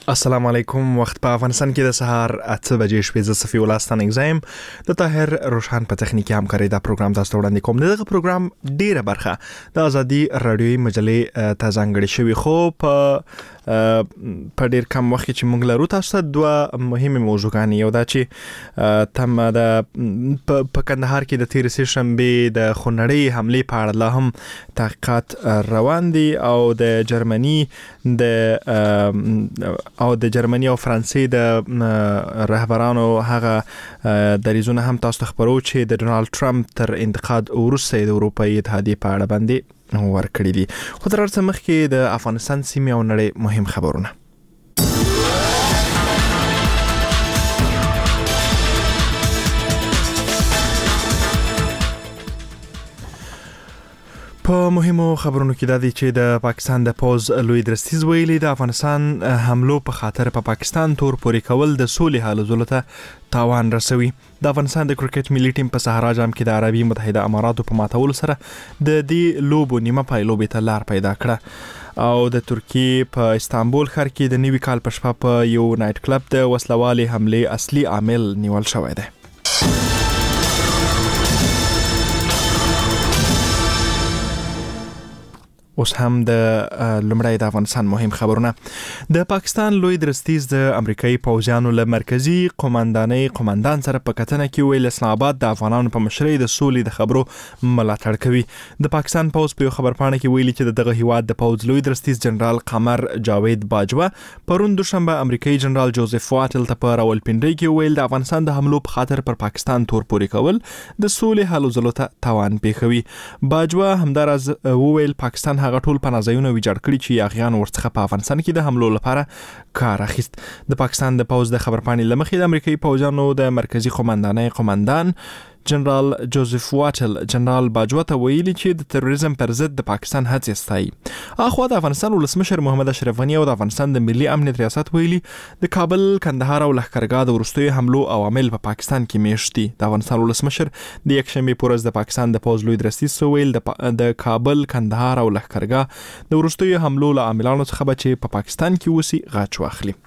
السلام علیکم. وخت په افغانستان کې د سهار 8 بجې شپې ز صفي ولستان اگزایم د طاهر روشان په تخنیکی همکاري دا پروګرام تاسو ته وړاندې کوم. دغه پروګرام ډیره برخه د ازادي رادیوي مجلې ته ځانګړې شوی، خو په ډیر کم وخت چې موږ لرو تاسو ته دوه مهمه موضوعګانې. یو دا چې تم د په کندهار کې د تیر سه شنبه د خونړۍ حمله په اړه لا هم تحقیقات روان دي او د جرمني او فرانسې د رهبرانو هغه دریزونه هم تاسو ته خبرو چې د ډونالد ټرمپ تر انتقاد وروسته د اروپאי اتحادیې په اړه باندې ورکړي دي. خو تر څو مخکې د افغانستان سیمې او نړۍ مهم خبرونه. په مهمو خبرونو کې دا دي چې د پاکستان د پوز لوی درستیز ویلي د افغانستان حملو په خاطر په پاکستان تور پورې کول د سولې حل ځولته تاوان رسوي. د افغانستان د کرکټ ملي ټیم په صحرا جام کې د عربي متحده اماراتو په ماتولو سره د دې لوبو نیمه پایلوبې ته لار پیدا کړه او د ترکیې په استانبول ښار کې د نوي کال په شپه په یو نایټ کلب د وسلوالي حمله اصلي عامل نیول شوی دی. اوس هم د لمړی د افغانستان مهم خبرونه. د پاکستان لوی درستیز د امریکایي پوځیانو له مرکزی قومندان سره په کتنه کې ویل اسلام آباد د افغانانو په مشرۍ د سولې د خبرو ملاتړ کوي. د پاکستان پوځ په خبرپاڼه کې ویلي چې دغه هیواد د پوځ لوی درستیز جنرال قمر جاوید باجوه پرون دوشنبه امریکایي جنرال جوزف واتل ته په راولپنډۍ کې ویل د افغانستان د حملو په خاطر پر پاکستان تور پورې کول د سولې حل ځلو ته تاوان پیښوي. باجوه همدارز ویل پاکستان هغه ټول پناهځایونه ویجاړ کړي چې یاغیان ورڅخه په افغانستان کې د حملو لپاره کار اخیست. د پاکستان د پوځ د خبرپاڼې لمخې د امریکایي پوځیانو د مرکزی قومندان جنرال جوزف واتل جنرال باجوه ته ویلي چې د تروریزم پر ضد د پاکستان هڅې ستایي. اخوا د افغانستان ولسمشر محمد اشرف غنی او د افغانستان د ملي امنیت ریاست ویلي د کابل، کندهار او لښکرګاه د وروستیو حملو عوامل په پاکستان کې میشت دي. د افغانستان ولسمشر د یکشنبه په ورځ د پاکستان د پوځ لوی درستیز ویل د کابل، کندهار او لښکرګاه د وروستیو حملو له عاملانو څخه به چې په پاکستان کې وسی غاچ واخلي.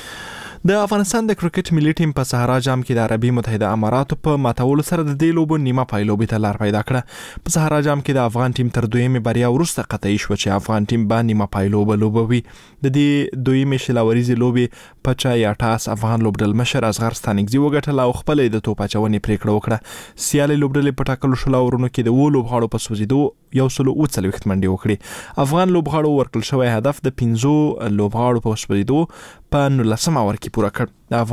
د افغانستان د کرکټ ملي ټیم په صحرا جام کې د عربي متحده اماراتو په ماتولو سره د دې لوبو نیمه پایلوبې ته لار پیدا کړه. په صحرا جام کې د افغان ټیم تر دویمه بریا وروسته قطعي شو چې افغان ټیم به نیمه پایلوبه لوبوي. د دې دویمه شلاوريزي لوبې پچا یا ټاس افغان لوبډل مشر اصغر ستانکزي وګټل او خپل د توپ اچونې پریکړه وکړه. سیالي لوبډل په ټاکلو شلاورونو کې د لوبغاړو په سوځیدو 140 منډې وکړي. افغان لوبغاړو ورکړل شوی هدف د 15 لوبغاړو په سوځیدو په 19 اور کې پوره کړ. د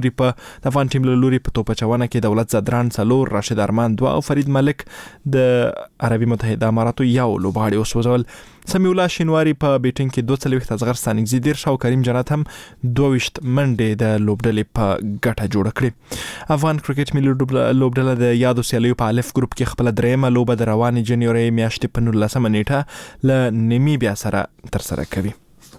افغان ټیم له لوري په توپ اچونه کې دولت زدران 4، راشد ارمان 2 او فرید ملک د عربي متحده اماراتو یو لوبغاړي وسوځول. سمیع الله شینواری په بیټینګ کې 42، اصغر ستانکزي 10 او کریم جنت هم 22 منډې د لوبډلې په ګټه جوړ کړې. افغان کرکټ ملي لوبډله د یادو سیالیو په الف ګروپ کې خپل دریمه لوبه د روانې جنوري میاشتې په 19 نیټه له نیمیبیا سره ترسره کوي.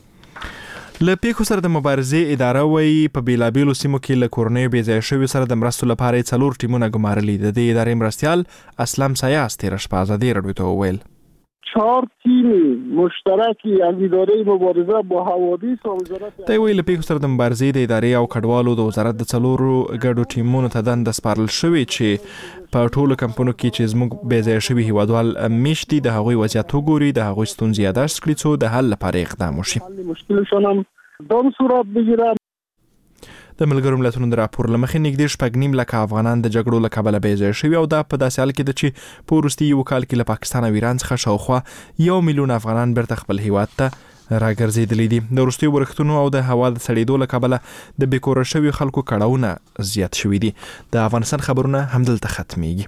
له پیښو سره د مبارزې اداره وایي په بیلابیلو سیمو کې له کورنیو بېځایه شویو سره د مرستو لپاره 4 ټیمونه ګمارلي. د دې ادارې مرستیال اسلام سیاس تېره شپه ازادي رادیو ته وویل 4 تیم مشترکی از اداره مبارزه با حوادث و وزارت د ویل پیښو سره د مبارزې د ادارې او کډوالو د وزارت د 4 ګډو ټیمونو ته دنده سپارل شوې چې په ټولو کمپونو کې چې زموږ بېځایه شوي هیوادوال میشتي د هغوی وضعیت وګوري، د هغوی ستونزې یاداښت کړي څو د حل لپاره اقدام وشي. مشکلشون هم دام صورت بگیره. د ملګرو ملتونو د راپور لمخې نږدې 6.5 لکه افغانان د جګړو له کبله بېځایه شوي او دا په داسې حال کې ده چې په وروستي یو کال کې له پاکستان او ایران څخه شاوخوا 1 میلیون افغانان بیرته خپل هیواد ته راګرځېدلي دي. د وروستیو ورښتونو او د هوا د سړېدو له کبله د بېکوره شوي خلکو کړاوونه زیات شوي دي. د افغانستان خبرونه همدلته ختمېږي.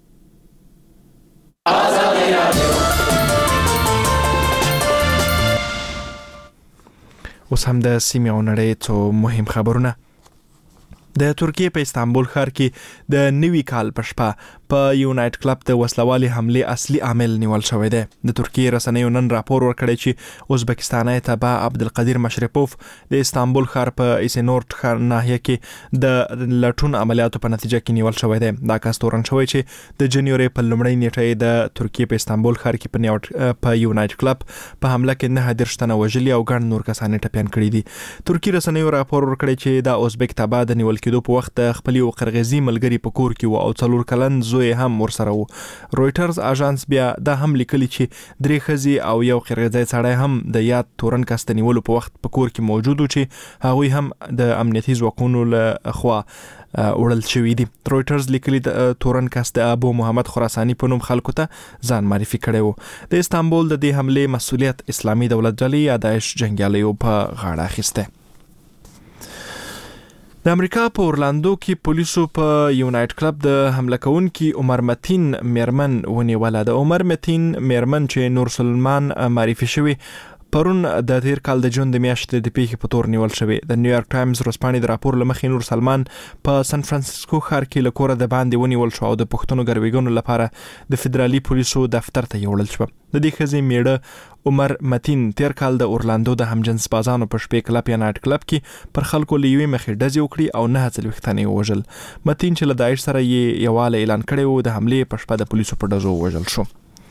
اوس هم د سیمې او نړۍ څو مهم خبرونه. د ترکیې په استانبول ښار کې د نوي کال په شپه په یونایټ کلب د وسلوالي حمله اصلي عامل نیول شوی دی. د ترکیه رسنیو نن راپور ورکړی چې ازبکستاني تبع عبدالقدیر مشرپوف د استانبول ښار په ایسنورټ ښار ناحیه کې د لټون عملیاتو په نتیجه کې نیول شوی دی. دا کس تورن شوی چې د جنوري په لومړۍ نیټه د ترکیه په استانبول ښار کې په یونایټ کلب په حمله کې 9 تنه وژلي او ګڼ نور کسان ټپيان کړي دي. ترکیه رسنیو راپور ورکړی چې دا ازبک تبع د نیول کېدو په وخت خپل یو قرغیزي ملګری په کور کې و او 4 کلن زوی هم ورسره و. رويټرز اژانس بیا دا هم لیکلي چې 3 ښځې او یو قرغیزي سړی هم د یاد تورن کس د نیولو په وخت په کور کې موجود و چې هغوی هم د امنیتي ځواکونو له خوا وړل شوی دي. رويټرز لیکلي د تورن کس د ابو محمد خراساني په نوم خلکو ته ځان معرفي کړی و. د استانبول د دې حمله مسؤلیت اسلامي دولت ډلې یا داعش جنگیالیو په غاړه اخیسته. د امریکا په اورلاندو کې پولیسو په یونایټ کلب د حمله کوونکي عمر متین میرمن ونیوله. د عمر متین میرمن چې نور سلمان معرفي شوی پرون د تیر کال د جون د میاشتې د پیښې په تور نیول شوی. د نیویارک ټایمز ورځپاڼې د راپور لمخې نور سلمان په سان فرانسیسکو ښار کې له کوره د باندې ونیول شو او د پښتنو ګرویګانو لپاره د فدرالي پولیسو دفتر ته یوړل شو. د دې ښځې میړه عمر متین تیر کال د اورلاندو د همجنس بازانو په شپې کلب یا نایټ کلب کې پر خلکو له یوې مخې ډزې وکړي او 9 تنې ووژل. متین چې له داعش سره یې یواله اعلان کړی و د حملې په شپه د پولیسو په ډزو ووژل شو.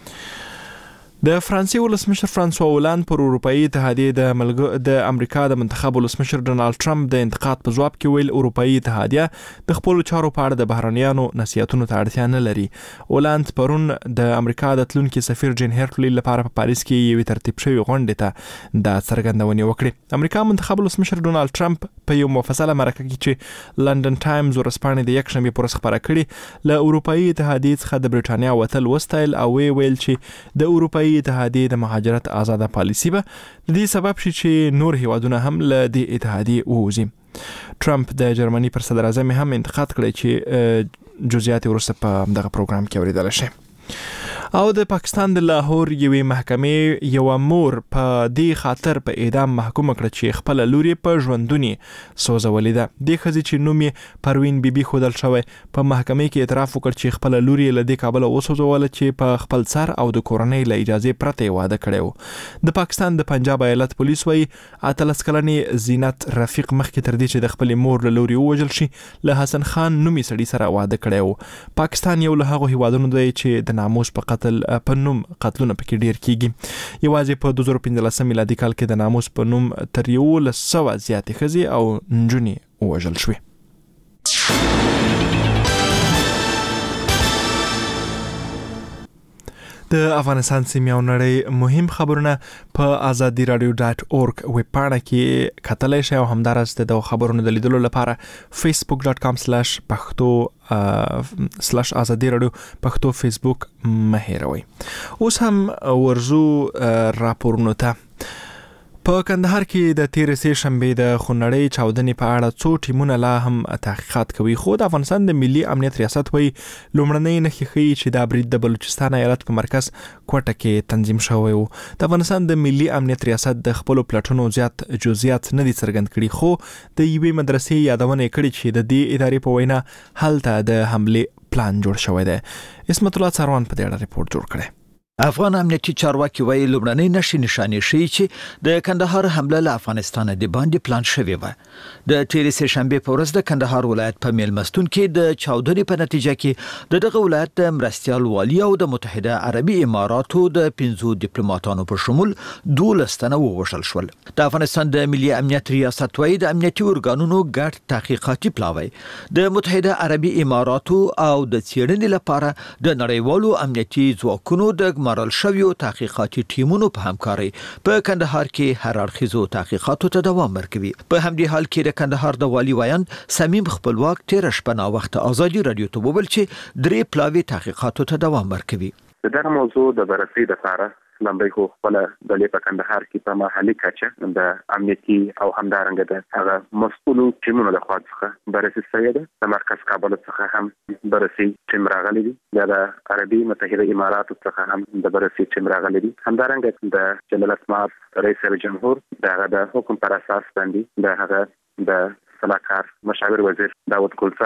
د فرانسې ولسمشر فرانسوا هولاند پر اروپאי اتحادیه د امریکا د منتخب ولسمشر ډونالد ټرمپ د انتقاد په جواب کې ویل اروپאי اتحادیه د خپل چارو په اړه د بهرنیانو نصيحتونو ته اړتیا نه لري. هولاند پرون د امریکا د تلونکي سفیر جین هرټلی لپاره په پاریس کې یو ترتیب شوی غونډه ته د څرګندونې وکړه. امریکا منتخب ولسمشر ډونالد ټرمپ په یو مفصله مرکه کې چې لندن ټایمز ورځپاڼې د یکشنبه پر خبره کړې له اروپאי اتحادیه څخه د بریټانیا وتل وستایل او ویل چې د اروپאי اتحادیه د مهاجرت آزاده پالیسی به د دې سبب شي چې نور هیوادونه هم له دې اتحادیه ووځي. ټرمپ د جرمني پر صدر اعظم هم انتقاد کړی چې جزئیات ورسره په دغه پروګرام کې اوریدل شي. او د پاکستان د لاهور یوې محکمې یو مور په دې خاطر په اعدام محکوم کړ چې خپل لوري په ژوندونی سوځولې ده. د ښځې چې نوم یې پروین بیبي خودل شوی په محکمې کې اعتراف وکړ چې خپل لوري له دې کابل وسوځول چې په خپل سر او د کورنۍ له اجازه پرته واده کړو. د پاکستان د پنجاب ایالت پولیس وایي 18 کلنې زینت رفیق مخکې تر دې چې د خپل مور له لوري ووژل شي له حسن خان نومي سړي سره واده کړو. پاکستان یو له هغه هیوادونو دی چې د ناموس په قتل په نوم قتلونه پکې ډیر کیږي. یوازې په 2015 میلادي کال کې د ناموس په نوم تر 100 زیاتې ښځې او نجونې وژل شوې. د افغانستان سیمه او نړۍ مهم خبرونه په azadiradio.org ویب پاڼه کې کتلای شئ او همدارس د خبرونو د لیدلو لپاره facebook.com/pakto /azadiradio پښتو فیسبوک مه هېروئ. اوس هم ورزو راپورونو ته. په کندهار کې د تېرې سې شنبې د خونړۍ چاودنې په اړه څو ټیمونه لا هم تحقیقات کوي. خو د افغانستان د ملي امنیت ریاست وایي لومړنۍ نښې ښیي چې دا برید د بلوچستان ایالت په مرکز کوټه کې تنظیم شوی و. د افغانستان د ملي امنیت ریاست د خپل پلاټونو زیات جزئیات نه دي څرګند کړي، خو د یوې مدرسې یادونه کړې چې د دې ادارې په وینا هلته د حمله پلان جوړ شوی دی. اسمت الله څاروان په دې اړه ریپورت جوړ کړی. افغان امنیتي چارواکي وایي لومړنۍ نښې ښیي چې د کندهار حمله له افغانستان د باندې پلان شوې و. د تېرې سې شنبې په ورځ د کندهار ولایت په میلمستون کې د چاودنې په نتیجه کې دغه ولایت د مرستیال والی او د متحده عربي اماراتو د 15 ډیپلوماټانو په شمول 12 تنه ووژل شول. د افغانستان د ملي امنیت ریاست وایي د امنیتي ارګانونو ګډ تحقیقاتي پلاوی د متحده عربي اماراتو او د څېړنې لپاره د نړیوالو امنیتي ځواکونو د مرل شویو تحقیقاتي ټیمونو په همکاري په کندهار کې هر اړخیزو تحقیقاتو ته دوام ورکوي. په همدې حال کې د کندهار د والی وایند سمیم خپلواک تیر شپه نا وخت ازادي رادیو ته وویل چې درې پلاوی تحقیقاتو ته دوام ورکوي. دغه موضوع د بررسي لپاره لمبي خو خپل د په کندهار کې په محلي کچه د امنیتي او همدارنګه د هغه مسؤلو ټیمونو له خوا څخه بررسي شوې ده. د مرکز کابل څخه هم بررسي ټیم راغلي دي، د عربي متحده اماراتو څخه هم د بررسي ټیم راغلي دي. همدارنګه د جنرال اسماعیل رئیس جمهور د حکم پر اساس باندې د هغه د صلاحکار مشاور وزیر داود ګلزار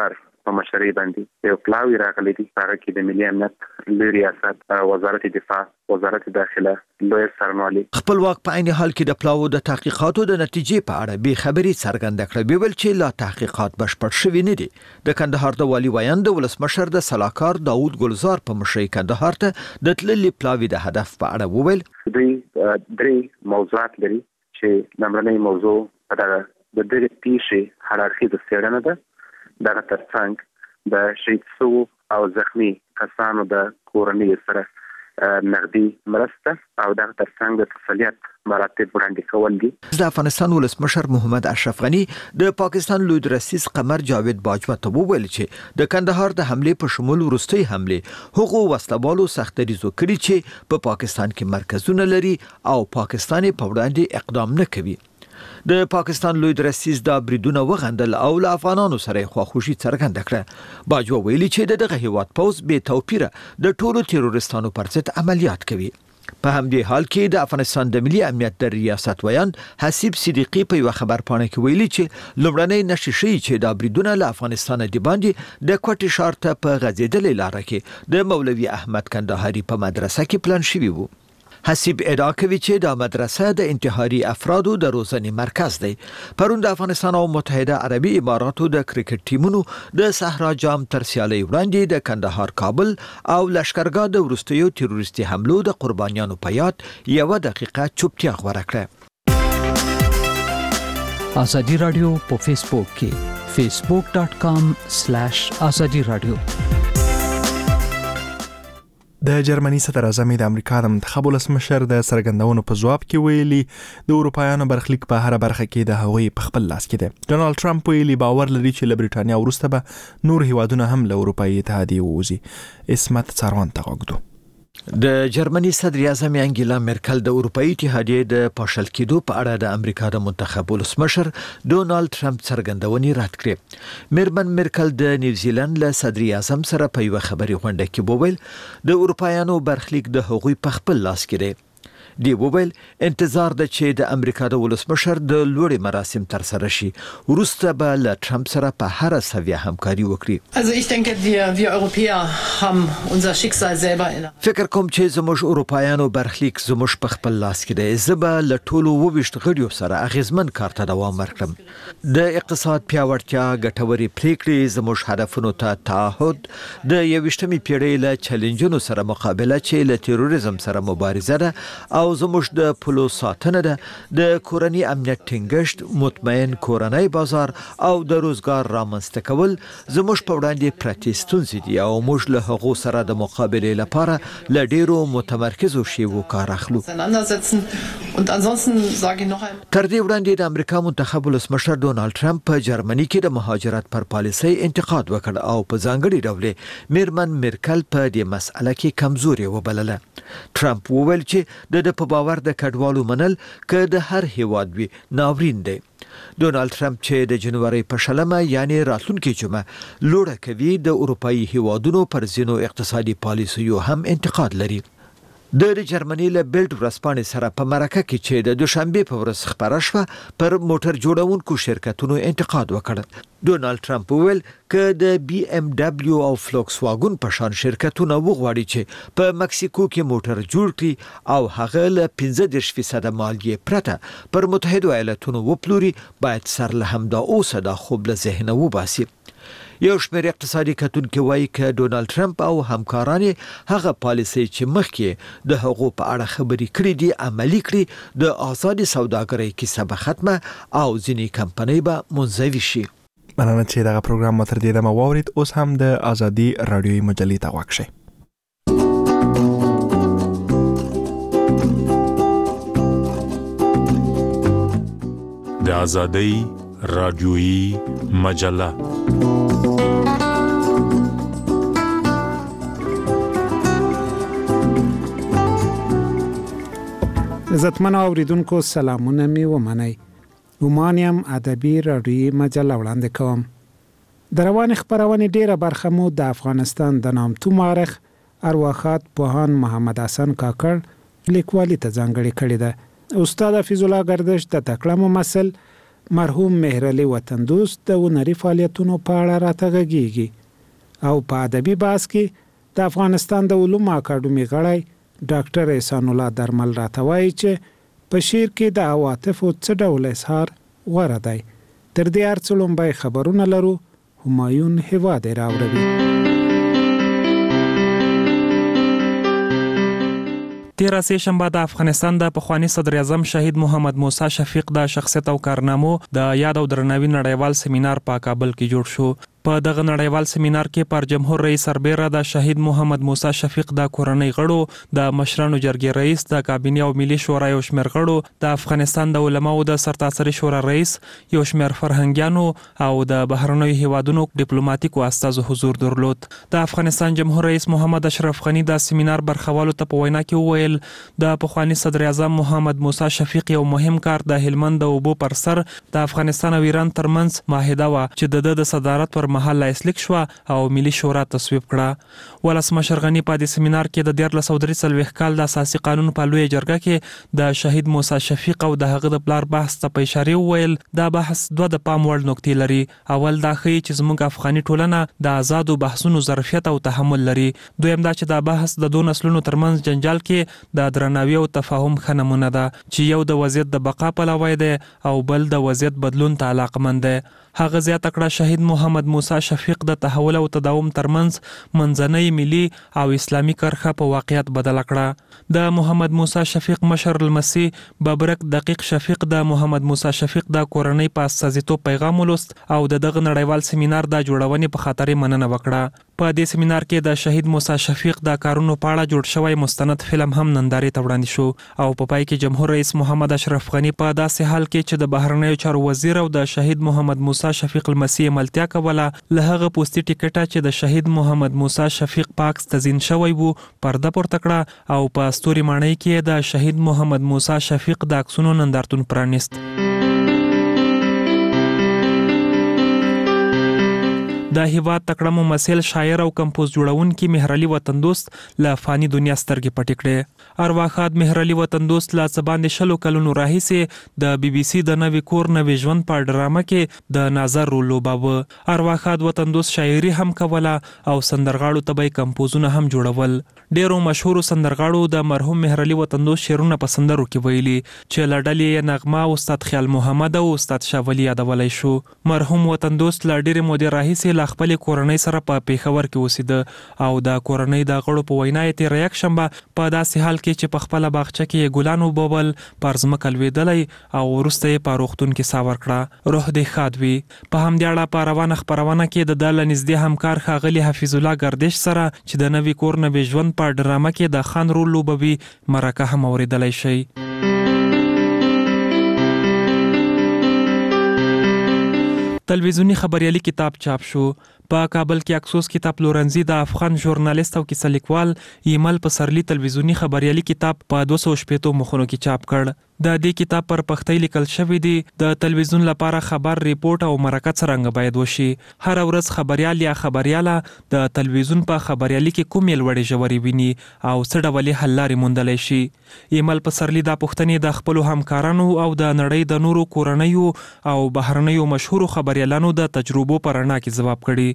په مشرۍ باندې یو پلاوی راغلی دی هغه کې د ملي امنیت لوی ریاست وزارت دفاع وزارت داخله لوی سرمالي خپلواک په عین حال کې د پلاو د تحقیقاتو د نتیجې په اړه به خبري څرګنده کړې ویل چې لا تحقیقات بشپړ شوي نه دي د کندهار د والي ویاند ولسمشر د سلاکار داوود ګلزار په مشرۍ کندهار ته د تللي پلاوی د هدف په اړه وویل دوی درې موضوعات لري چې لومړنۍ موضوع دا د دې پیښې هرارخیزه څېړنه ده دا ترڅنګ د شهید شو او زخمی کسانو د کورنۍ سره نقدي مرسته او دا ترڅنګ د تسلیت مراتب وړاندې کول دي. د افغانستان ولسمشر محمد اشرف غنی د پاکستان لوی رئیس قمر جاوید باجوا ته وویل چې د کندهار د حمله په شمول وروستي حمله حقوق وسلوالو سختریزو کړي چې په پاکستان کې مرکزونه لري او پاکستان په وړاندې اقدام نه کوي. د پاکستان لوی رئیس د بریدونه وغندل او له افغانانو سره خواخوشي څرګنده کړه. باجوا ویلي چې دغه هیواد پوز به توپیره د ټولو تروریستانو پر ضد عملیات کوي. په همدې حال کې د افغانستان د ملي امنیت د ریاست ویان حسیب صدیقی په یو خبر پاڼه کې ویلي چې لومړنۍ نشي شي چې د بریدونه له افغانستان د باندې د کوټي ښار ته په غځېدلې لار کې د مولوي احمد کندهاري په مدرسه کې پلان شوی وو. حسیب ادعا کوي چې د مدرسه د انتحاري افرادو د روزنې مرکز دی. پرون د افغانستان او متحده عربي اماراتو د کرکټ ټیمونو د صحرا جام تر سیالۍ وړاندې د کندهار کابل او لشکرګاه د وروستیو تروریستي حملو د قربانیانو په یاد 1 دقیقه چوپتیا غوړه کړه. ازادي رادیو په فیسبوک کې facebook.com/azadi radio. د جرمني صدر اعظم د امریکا د منتخب ولسمشر د سرګندونو په جواب کې ویلي د اروپایانو برخلیک په هر برخه کې د هغوی په خپل لاس کې دی. ډونالد ټرمپ ویلي باور لري چې له بریټانیا وروسته به نور هیوادونه هم له اروپایي اتحادیې ووځي. اسمت څاروان ته غوږدو. د جرمني صدر اعظم انګیلا مرکل د اروپאי اتحادیې د پاشل کېدو په اړه د امریکا د منتخب ولسمشر ډونالد ټرمپ څرګندونې رد کړې. میرمن مرکل د نیوزیلند له صدر اعظم سره په یو خبري غونډه کې وویل د اروپایانو برخلیک د هغوی په خپل لاس کې دی. دی وویل انتظار ده چې د امریکا د ولسمشر د لوړې مراسم تر سره شي وروسته به له ټرمپ سره په هر سویه همکاري وکړي. Also ich denke wir Europäer haben unser Schicksal selber in فکر کوم چې زموږ اروپایانو برخلیک زموږ په خپل لاس کې دی. زه به له ټولو 22 غړیو سره اغیزمن کار ته دوام ورکړم. د اقتصاد پیاوړتیا ګټوري پریکړې زموږ هدفونو ته تعهد د 21مې پیړۍ له چیلنجونو سره مقابله چې له تروریزم سره مبارزه ده او زموږ د پلو ساتنه ده د کورنۍ امنیت ټینګښت مطمئن کورنۍ بازار او د روزګار رامنځته کول زموږ په وړاندې پرتې ستونزې دي او موږ له هغو سره د مقابلې لپاره له ډیرو متمرکزو شیوو کار اخلو. تر دې وړاندې د امریکا منتخب ولسمشر ډونالد ټرمپ په جرمني کې د مهاجرت پر پالیسۍ انتقاد وکړ او په ځانګړي ډول میرمن مرکل په دې مسأله کې کمزوري وبلله. ټرمپ وویل چې د په باور د کډوالو منل که د هر هیواد وي ناورین دی. ډونالد ټرمپ چې د جنوري په 20 یعنی راتلونکي جمعه لوړه کوي د اروپאי هیوادونو پر ځینو اقتصادي پالیسیو هم انتقاد لري. د جرمني له بیلډ ورځپاڼې سره په مرکه کې چې د دوشنبه په ورځ خبره شوه پر موټر جوړونکو شرکتونو انتقاد وکړ. ډونالد ټرمپ وویل چې د BMW او فلوکس واګن په شان شرکتونه وغواړي چې په مکسیکو کې موټر جوړ کړي او هغه له 15% مالیه پرته پر متحده ایالاتونو وپلوري باید سر له همدا اوسه د خوب له ذهنه وباسي. یو شمېر اقتصادي کتونکو وایي چې ډونالد ټرمپ او همکاران هغه پالیسي چې مخکې د هغو په اړه خبرې کړې دي عملي کړي د آزادي سوداګرۍ کیسه به ختمه او ځینې کمپنۍ به منزوي شي. مننه چې دغه پروګرام مو تر دې دمه واورید. اوس هم د آزادي رادیوي مجلې ته غوږ شئ. د آزادي رادیوي مجله عزتمن اوریدونکو سلامونه می ومنئ. ومانیم ادبي رادیوي مجله وړاندې کوم. د روان خبرونه ډیره برخه مو د افغانستان د نامتو مورخ ارواخات پوهان محمد حسن کاکړ لیکوالي ته ځانګړې کړې ده. استاد حفیظ الله گردش د تکړه ممثل مرحوم مهرعلي وطن دوست د هنري فعالیتونو په اړه راته غږیږي. او په ادبي بحث کې د افغانستان د علومو اکاډمي غړی ډاکټر احسان الله درمل راته وایي چې په شعر کې د عواطفو څه ډول اظهار غوره دی. تر دې هر څه لومړی خبرونه لرو. همایون هیواد راوړي. تیره سه شنبه د افغانستان د پخوانی صدر اعظم شهید محمد موسی شفیق د شخصیت او کارنامو د یاد او درناوي نړیوال سیمینار په کابل کې جوړ شو. په دغه نړیوال سیمینار کې پر جمهور رئیس سربېره د شهید محمد موسی شفیق د کورنۍ غړو، د مشرانو جرګې رئیس، د کابینې او ملي شورا یو شمېر غړو، د افغانستان د علماو د سرتاسري شورا رئیس، یو شمېر فرهنګیانو او د بهرنیو هیوادونو ډیپلوماټیکو استازو حضور درلود. د افغانستان جمهور رئیس محمد اشرف غنی د سیمینار برخوالو ته په وینا کې وویل د پخوانی صدر اعظم محمد موسی شفیق یو مهم کار د هلمند د اوبو پر سر د افغانستان او ایران ترمنځ معاهده و چې د صدارت پر مهال لاسلیک شو او ملي شورا تصویب کړه. ولسمشر غنی په دې سیمینار کې د 1443 کال د اساسي قانون په لوی جرګه کې د شهید موسی شفیق او د هغه د پلار بحث ته په اشاره وویل دا بحث دوه د پام وړ نکتې لري. اول دا ښيي چې زموږ افغاني ټولنه د آزادو بحثونو ظرفیت او تحمل لري. دویم دا چې دا بحث د دوه نسلونو ترمنځ جنجال کې د درناوي او تفاهم ښه نمونه ده چې یو د وضعیت د بقا پلوی دی او بل د وضعیت بدلون ته علاقمند دی. هغه زیاته کړه شهید محمد موسی شفیق د تحول او تداوم ترمنځ منځنۍ ملي او اسلامي کرښه په واقعیت بدل کړه. د محمد موسی شفیق مشر لمسی ببرک دقیق شفیق د محمد موسی شفیق د کورنۍ په استازیتوب پیغام ولوست او دغه نړیوال سیمینار د جوړونې په خاطر مننه وکړه. په دې سیمینار کې د شهید موسی شفیق د کارونو په اړه جوړ شوی مستند فلم هم نندارې ته وړاندې شو او په پای کې جمهور رئیس محمد اشرف غنی په داسې حال کې چې د بهرنیو چارو وزیر او د شهید محمد موسی شفیق المسی ملتیا کوله له هغه پوسټي ټیکټه چې د شهید محمد موسی شفیق پاکس تزین شوی وو پرده پورته کړه او په استوري ماڼۍ کې د شهید محمد موسی شفیق د عکسونو نندارتون پرانیست. د هیواد تکړه ممثل، شاعر او کمپوز جوړونکي مهرعلي وطن دوست له فانی دنیا سترګې پټې کړې. ارواښاد مهرعلي وطن دوست له څه باندې 20 کلونو راهیسې د بي بي سي د نوي کور نوي ژوند په ډرامه کې د ناظر رول لوباوه. ارواښاد وطن دوست شاعري هم کوله او سندرغاړو ته به کمپوزونه هم جوړول. ډیرو مشهورو سندرغاړو د مرحوم مهرعلي وطن دوست شعرونه په سندرو کې ویلي چې له ډلې نغمه، استاد خیال محمد او استاد شاه ولی یادولی شو. مرحوم وطن دوست له ډیرې مودې راهیسې له خپل کورنۍ سره په پیښور کې اوسېده او د کورنۍ د غړو په وینا یې تېره یکشنبه په داسې حال کې چې په خپله باغچه کې ګلان وبوبل پر ځمکه لوېدلی او وروسته یې په روغتون کې ساه ورکړه. روح دې ښاد وي. په همدې اړه په روانه خپرونه کې د ده له نږدې همکار ښاغلي حفیظ الله ګردش سره چې د نوي کور نوي ژوند په ډرامه کې د خان رول لوبوي مرکه هم اورېدلی شئ. تلویزیونی خبریالي کتاب چاپ شو. په کابل کې اکسوس کتاب پلورنځي د افغان ژورنالیست او کیسه لیکوال ایمل پسرلی تلویزیونی خبریالي کتاب په 260 مخونو کې چاپ کړ. د دې کتاب پر پښتۍ لیکل شوی دی د تلویزیون لپاره خبر، ریپورت او مرکه څرنګه باید وشي. هر ورځ خبریال یا خبریاله د تلویزیون په خبریالي کې کومې لوړې ژورې ویني او څه ډول حل لارې موندلی شي. ایمل پسرلی دا پوښتنې د خپلو همکارانو او د نړۍ د نورو کورنیو او بهرنیو مشهورو خبریالانو د تجربو په رڼا کې ځواب کړي.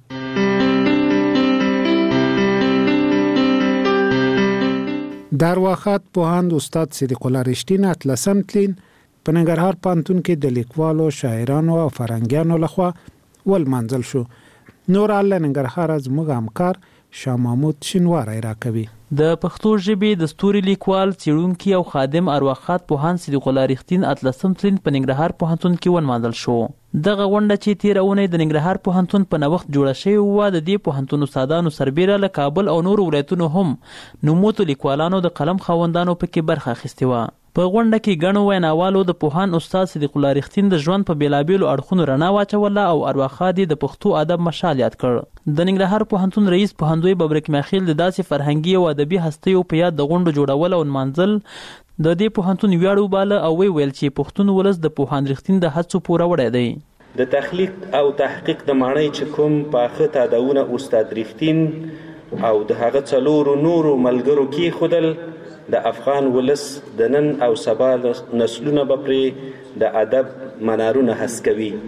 د ارواښاد پوهاند استاد صدیق الله رښتین اتلسم تلین په ننګرهار پوهنتون کې د لیکوالو، شاعرانو او فرهنګیانو لخوا ولمانځل شو. نور له ننګرهار زموږ همکار شاه محمود شینواری راکوي. د پښتو ژبې د ستوري لیکوال، څیړونکي او خادم ارواښاد پوهاند صدیق الله رښتین اتلسم تلین په ننګرهار پوهنتون کې ولمانځل شو. دغه غونډه چې تیره اونۍ د ننګرهار پوهنتون په نوښت جوړه شوې وه د دې پوهنتون استادانو سربیره له کابل او نورو ولایتونو هم نوموتو لیکوالانو د قلم خاوندانو پکې برخه اخیستې وه. په غونډه کې ګڼو ویناوالو د پوهاند استاد صدیق الله رښتین د ژوند په بېلابېلو اړخونو رڼا واچوله او ارواښاد یې د پښتو ادب مشال یاد کړ. د ننګرهار پوهنتون رئیس پوهندوی ببرک میخیل د داسې فرهنګي او ادبي هستیو په یاد د غونډو جوړول او نمانځل د دې پوهنتون ویاړ وباله او ویل چې پښتون ولس د پوهاند رښتین د هڅو پوروړی دی. د تخلیق او تحقیق د ماڼۍ چې کوم پاخه تادونه استاد رښتین او د هغه څلورو نورو ملګرو کېښودل د افغان ولس د نن او سبا نسلونه به پرې د ادب منارونه هسکوي.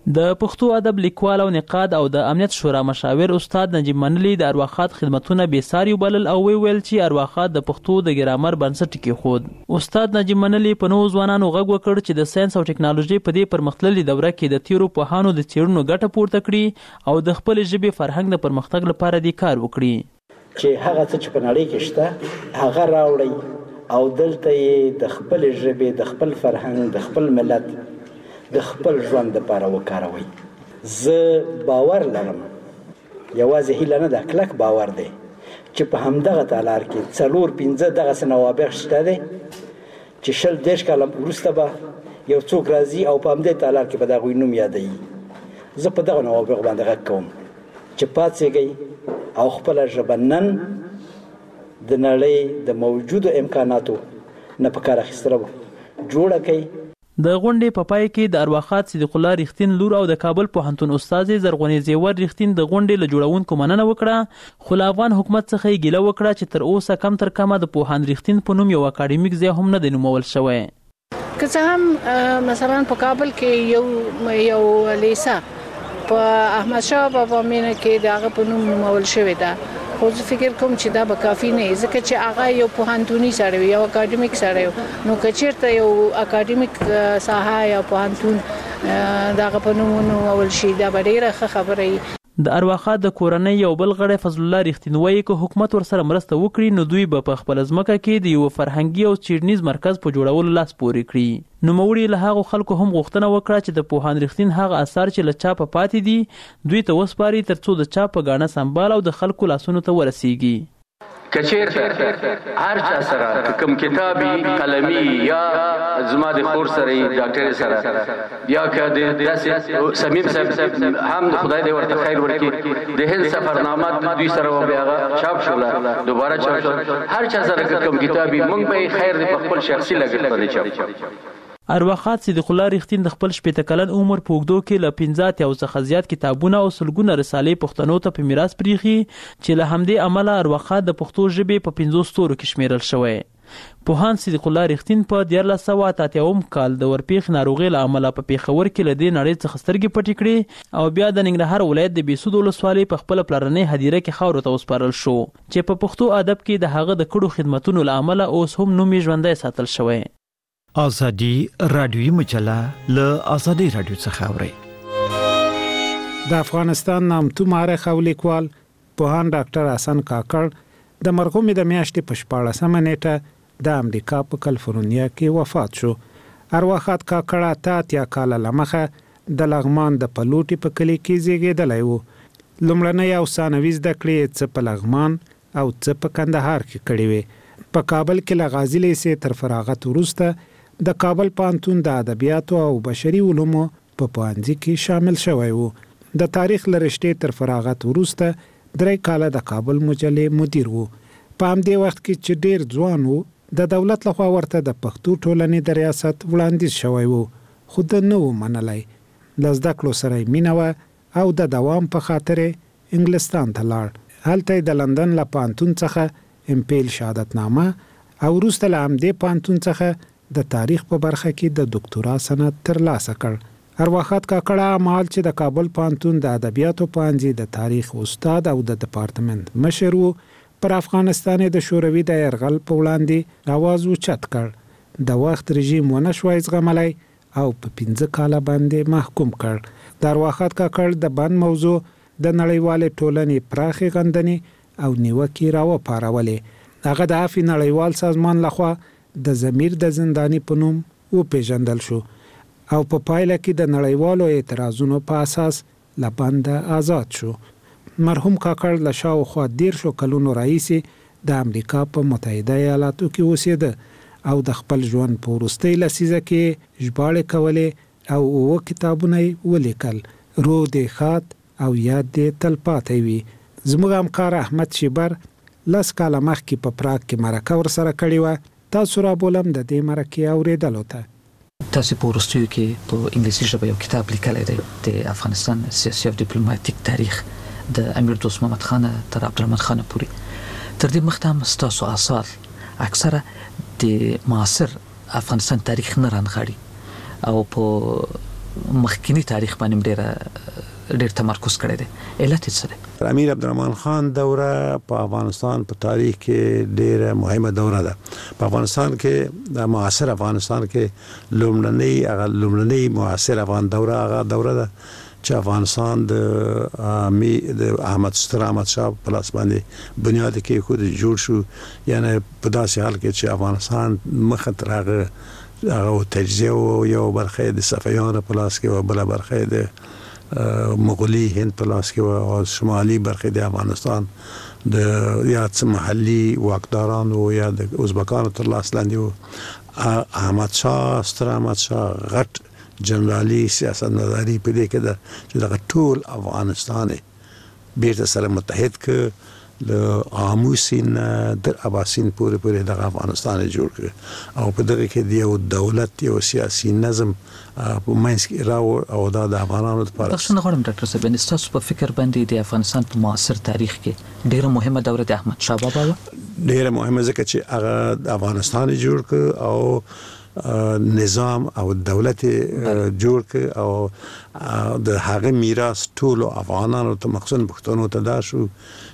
د پښتو ادب لیکوال او نقاد او د امنیت شورا مشاور استاد نجیب منلی د ارواخات خدمتونه بې ساري وبلل او ویل چې ارواخات د پښتو د ګرامر بنسټ کېښود. استاد نجیب منلی په نوو ځوانانو غږ وکړ چې د ساينس او ټکنالوژي په دې پرمختللي دوره کې د تیرو پوهانو د څېړنو ګټه پورته کړي او د خپل ژبې فرهنګ د پرمختګ لپاره دې کار وکړي. چې هغه څه چې په نړۍ کې شته هغه راوړئ او دلته یې د خپل ژبې د خپل فرهنګ د خپل ملت د خپل ژوند لپاره وکاروئ. زه باور لرم، یوازې هیله نه ده، کلک باور دی چې په همدغه تالار کې 4-5 دغسې نوابغ شته دی چې 20-30 کاله وروسته به یو څوک راځي او په همدې تالار کې به د هغوی نوم یادوي. زه په دغه نوابغ باندې غږ کوم چې پاڅېږئ او خپله ژبه نن د نړۍ د موجودو امکاناتو نه په کار اخیستلو جوړه کړئ. د غونډې په پای کې د ارواخات صدیق الله رښتین لور او د کابل پوهنتون استاد زرغونې زیور رښتین د غونډې له جوړونکو مننه وکړه، خو له افغان حکومت څخه یې ګیله وکړه چې تر اوسه کم تر کمه د پوهاند رښتین په نوم یو اکاډمیک ځای هم نه دی نومول شوی. که څه هم مثلا په کابل کې یو لیسه په احمدشاه بابا مینه کې د هغه په نوم نومول شوی ده، خو زه فکر کوم چې دا به کافي نه وي، ځکه چې هغه یو پوهنتوني سړی وي، یو اکاډمیک سړی وي. نو که چېرته یو اکاډمیک ساحه یا پوهنتون د هغه په نوم ونومول شي دا به ډېره ښه خبره وي. د ارواخات د کورنۍ یو بل غړی فضل الله رښتین وایي که حکومت ورسره مرسته وکړي نو دوی به په خپله ځمکه کې د یو فرهنګي او څېړنیز مرکز په جوړولو لاس پورې کړي. نوموړي له هغو خلکو هم غوښتنه وکړه چې د پوهاند رښتین هغه اثار چې له چاپه پاتې دي دوی ته وسپاري تر څو د چاپ په ګاڼه سنبال او د خلکو لاسونو ته ورسیږي. کچېرته هر چا سره کوم کتابي قلمي یا زما د خور سره ډاکټر سره یا که د داسې سمیم صاحب هم د خدای دې ورته خیر ورکړي د هند سفرنامه دوی سره بیا هغه چاپ شوله دوباره چاپ شول، هر چا سره کوم کتابي موږ به خیر دې په خپل شخصي لګښت باندې چاپ. ارواخات صدیق الله رښتین د خپل 80 کلن عمر په اوږدو کې له 15 څخه زیات کتابونه او سلګونه رسالې پښتنو ته په میراث پریښي چې له همدې امله ارواخات د پښتو ژبې په 50 ستورو کې شمیرل شوی. پوهاند صدیق الله رښتین په 1988 کال د ورپېښ ناروغۍ له امله په پېښور کې له دې نړۍ څخه سترګې پټې کړې او بیا د ننګرهار ولایت د بېسود ولسوالۍ په خپله پلرنۍ هدیره کې خاورو ته وسپارل شو چې په پښتو ادب کې د هغه د کړو خدمتونو له امله اوس هم نوم یې ژوندی ساتل شوی. ازادي رادیوي مجله له ازادي رادیو څخه اوري. د افغانستان نامتو مورخ او لیکوال پوهاند ډاکټر حسن کاکړ د مرغومې د میاشتې په 14مه نیټه د امریکا په کالیفورنیا کې وفات شو. ارواخات کاکړ 88 کاله لمخه د لغمان د پلوټي په کلی کې زیږیدلی و. لومړنۍ او ثانوي زده کړې څه په لغمان او څه په کندهار کې کړې وې. په کابل کې له غازي لیسې تر فراغت وروسته د کابل پوهنتون د ادبیاتو او بشري علومو په پوهنځي کې شامل شوی و. د تاریخ له رشتې تر فراغت وروسته 3 کاله د کابل مجلې مدیر و. په همدې وخت کې چې ډېر ځوان و د دولت لخوا ورته د پښتو ټولنې د ریاست وړاندیز شوی و، خو د نه و منلی. له زده کړو سره یې مینه وه او د دوام په خاطر انګلستان ته لاړ. هلته یې د لندن له پوهنتون څخه امپیل شهادتنامه او وروسته له همدې پوهنتون څخه د تاریخ په برخه کې د دکتورا سند ترلاسه کړ. ارواخات کاکړ مال چې د کابل پوهنتون د ادبیاتو پوهنځي د تاریخ استاد او د دپارتمنت مشر و، پر افغانستان د شوروي د یرغل په وړاندې आवाज اوچت کړ. د وخت رژیم ونه شوی زغملی او په 15 کاله باندې محکوم کړ. د ارواخات کاکړ د بند موضوع د نړیوالې ټولنې پراخې غندنې او نیوکې راوپارولې. هغه د عفوي نړیوال سازمان لخوا د ضمیر د زنداني په نوم وپېژندل شو او په پایله کې د نړیوالو اعتراضونو په اساس له بنده آزاد شو. مرحوم کاکړ له شاوخوا 10 کلونو راهیسې د امریکا په متحده ایالاتو کې اوسېده او د خپل ژوند په وروستۍ لسیزه کې ژباړې کولې او 9 کتابونه یې ولیکل. روح دې ښاد او یاد دې تلپاتې وي. زموږ همکار احمد شیبر 10 کاله مخکې په پراګ کې مرکه ورسره کړې وه. تاسو را بولم د دې مرکې اورېدلو ته. تاسو په وروستیو کې په انګلیسي ژبه یو کتاب لیکلی دی د افغانستان سیاسي او ډیپلوماټیک تاریخ د امیر دوست محمد خان تر عبدالرحمن خان پورې. تر دې مخته هم ستاسو آثار اکثره د معاصر افغانستان تاریخ نه رانغاړي او په مخکینی تاریخ باندې ډېر تمرکز کړی دی. علت څه دی؟ امیر عبدالرحمن خان دوره په افغانستان په تاریخ کې ډېره مهمه دوره ده. په افغانستان کې د معاصر افغانستان کې لومړنۍ معاصر افغان دوره هغه دوره ده چې افغانستان د احمد شاه په لاس باندې بنیاد کې خود جوړ شو. یعنی په داسې حال کې چې افغانستان مخه تر هغه تجزیه او یو برخه د صفویانو په لاس کې او بل برخه د مغولي هند په لاس کې او شمالي برخه د افغانستان د یا محلي واکدارانو یا د ازبکانو تر لاس لاندې احمد شاه غټ جنرالي سیاست مداري په دې کې ده چې دغه ټول افغانستان بیرته سره متحد ک له آموسین در اباسین پورې دغه افغانستان جوړ کړ او په دغه کې د یو دولت یو سیاسي نظم په منځ کې راو او د افغانانو لپاره. تاسو نه غواړم ډاکټر صاحب تاسو په فکر باندې د افغانستان په معاصر تاریخ کې ډیره مهمه دوره د احمد شاه بابا ډیره مهمه ځکه چې هغه د افغانستان جوړ کړ او نظام او دولت جوړ ک او د هغه میراث ټول افغانانو ته مخصوص پښتنو ته دا شو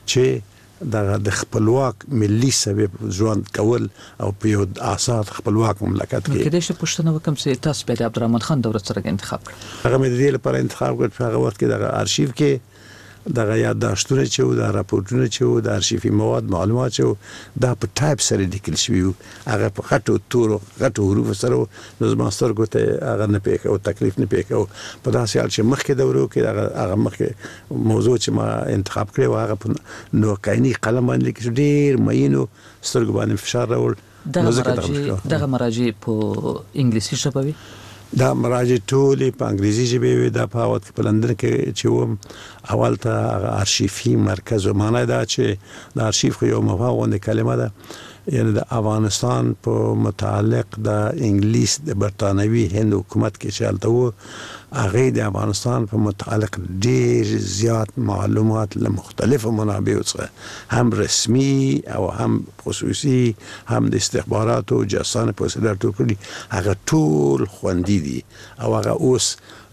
چې د خپلواک ملي سبب ژوند کول او په یو آزاد خپلواک مملکت کې. کله چې پښتنو کوم چې تاسو په عبدالرحمن خان دوره سره انتخاب کړ هغه مې د دې لپاره انتخاب کړ په هغه وخت کې د ارشیف کې دغه یادداشتونه چې د راپورټونه چې د ارشیفي مواد معلومات چې دا په ټایپ سره لیکل شوی هغه په غټو حروف سره د ماستر ته هغه نه پېښ او تکلیف نه پېښ او په داسې حال چې مخکې دورو کې هغه مخکې موضوع چې ما انتخاب کړی هغه په نوکایني قلم باندې کې ډېر مینو سترګو باندې فشار راوړ. دغه مراجع په انګلیسي ژبه وي؟ دا مراجع ټولې په انګریزي ژبه وي. دا په وخت په لندن کې چې وم اول ته ارشیفي مرکز معنی دا چې د ارشیف خو یو مفهوم کلمه ده یعنی د افغانستان په متعلق د انګلیس د برتانوي هند حکومت کې چالتو هغه د افغانستان په متعلق ډېر زیات معلومات له مختلفو منابعو څخه هم رسمي او هم خصوصي هم د استخباراتو جاسوسانه په وسیله ټولې هغه ټول خوندي دي او هغه اوس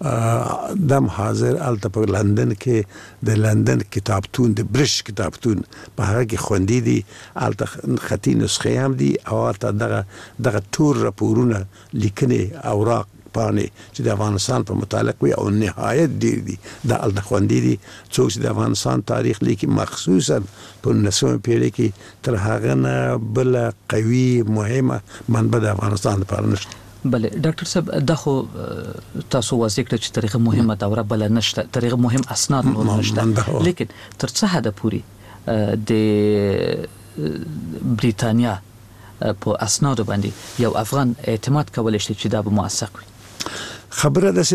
دم حاضر الته په لندن کې د لندن کتابتون د برش کتابتون په هغه کې خوندي دي الته خطي نسخې هم دي او الته دغه ټول راپورونه لیکنې اوراق پانې چې د افغانستان په متعلق وي او نهایت ډېر دي د الته خوندي دي. څوک چې د افغانستان تاریخ لیکي مخصوصا په 19مه پیړۍ کې تر هغه نه بل قوي مهمه منبع د افغانستان لپاره نشته. بله ډاکټر صاحب دا خو تاسو واضح کړ چې طریقه مهمه دوره بل نشته طریقه مهم اسناد نور نشته لیکن تر څه حد پورې د بریتانیا په اسناد باندې یو افغان اعتماد کولای شي چې دا به موثق وي؟ خبره ده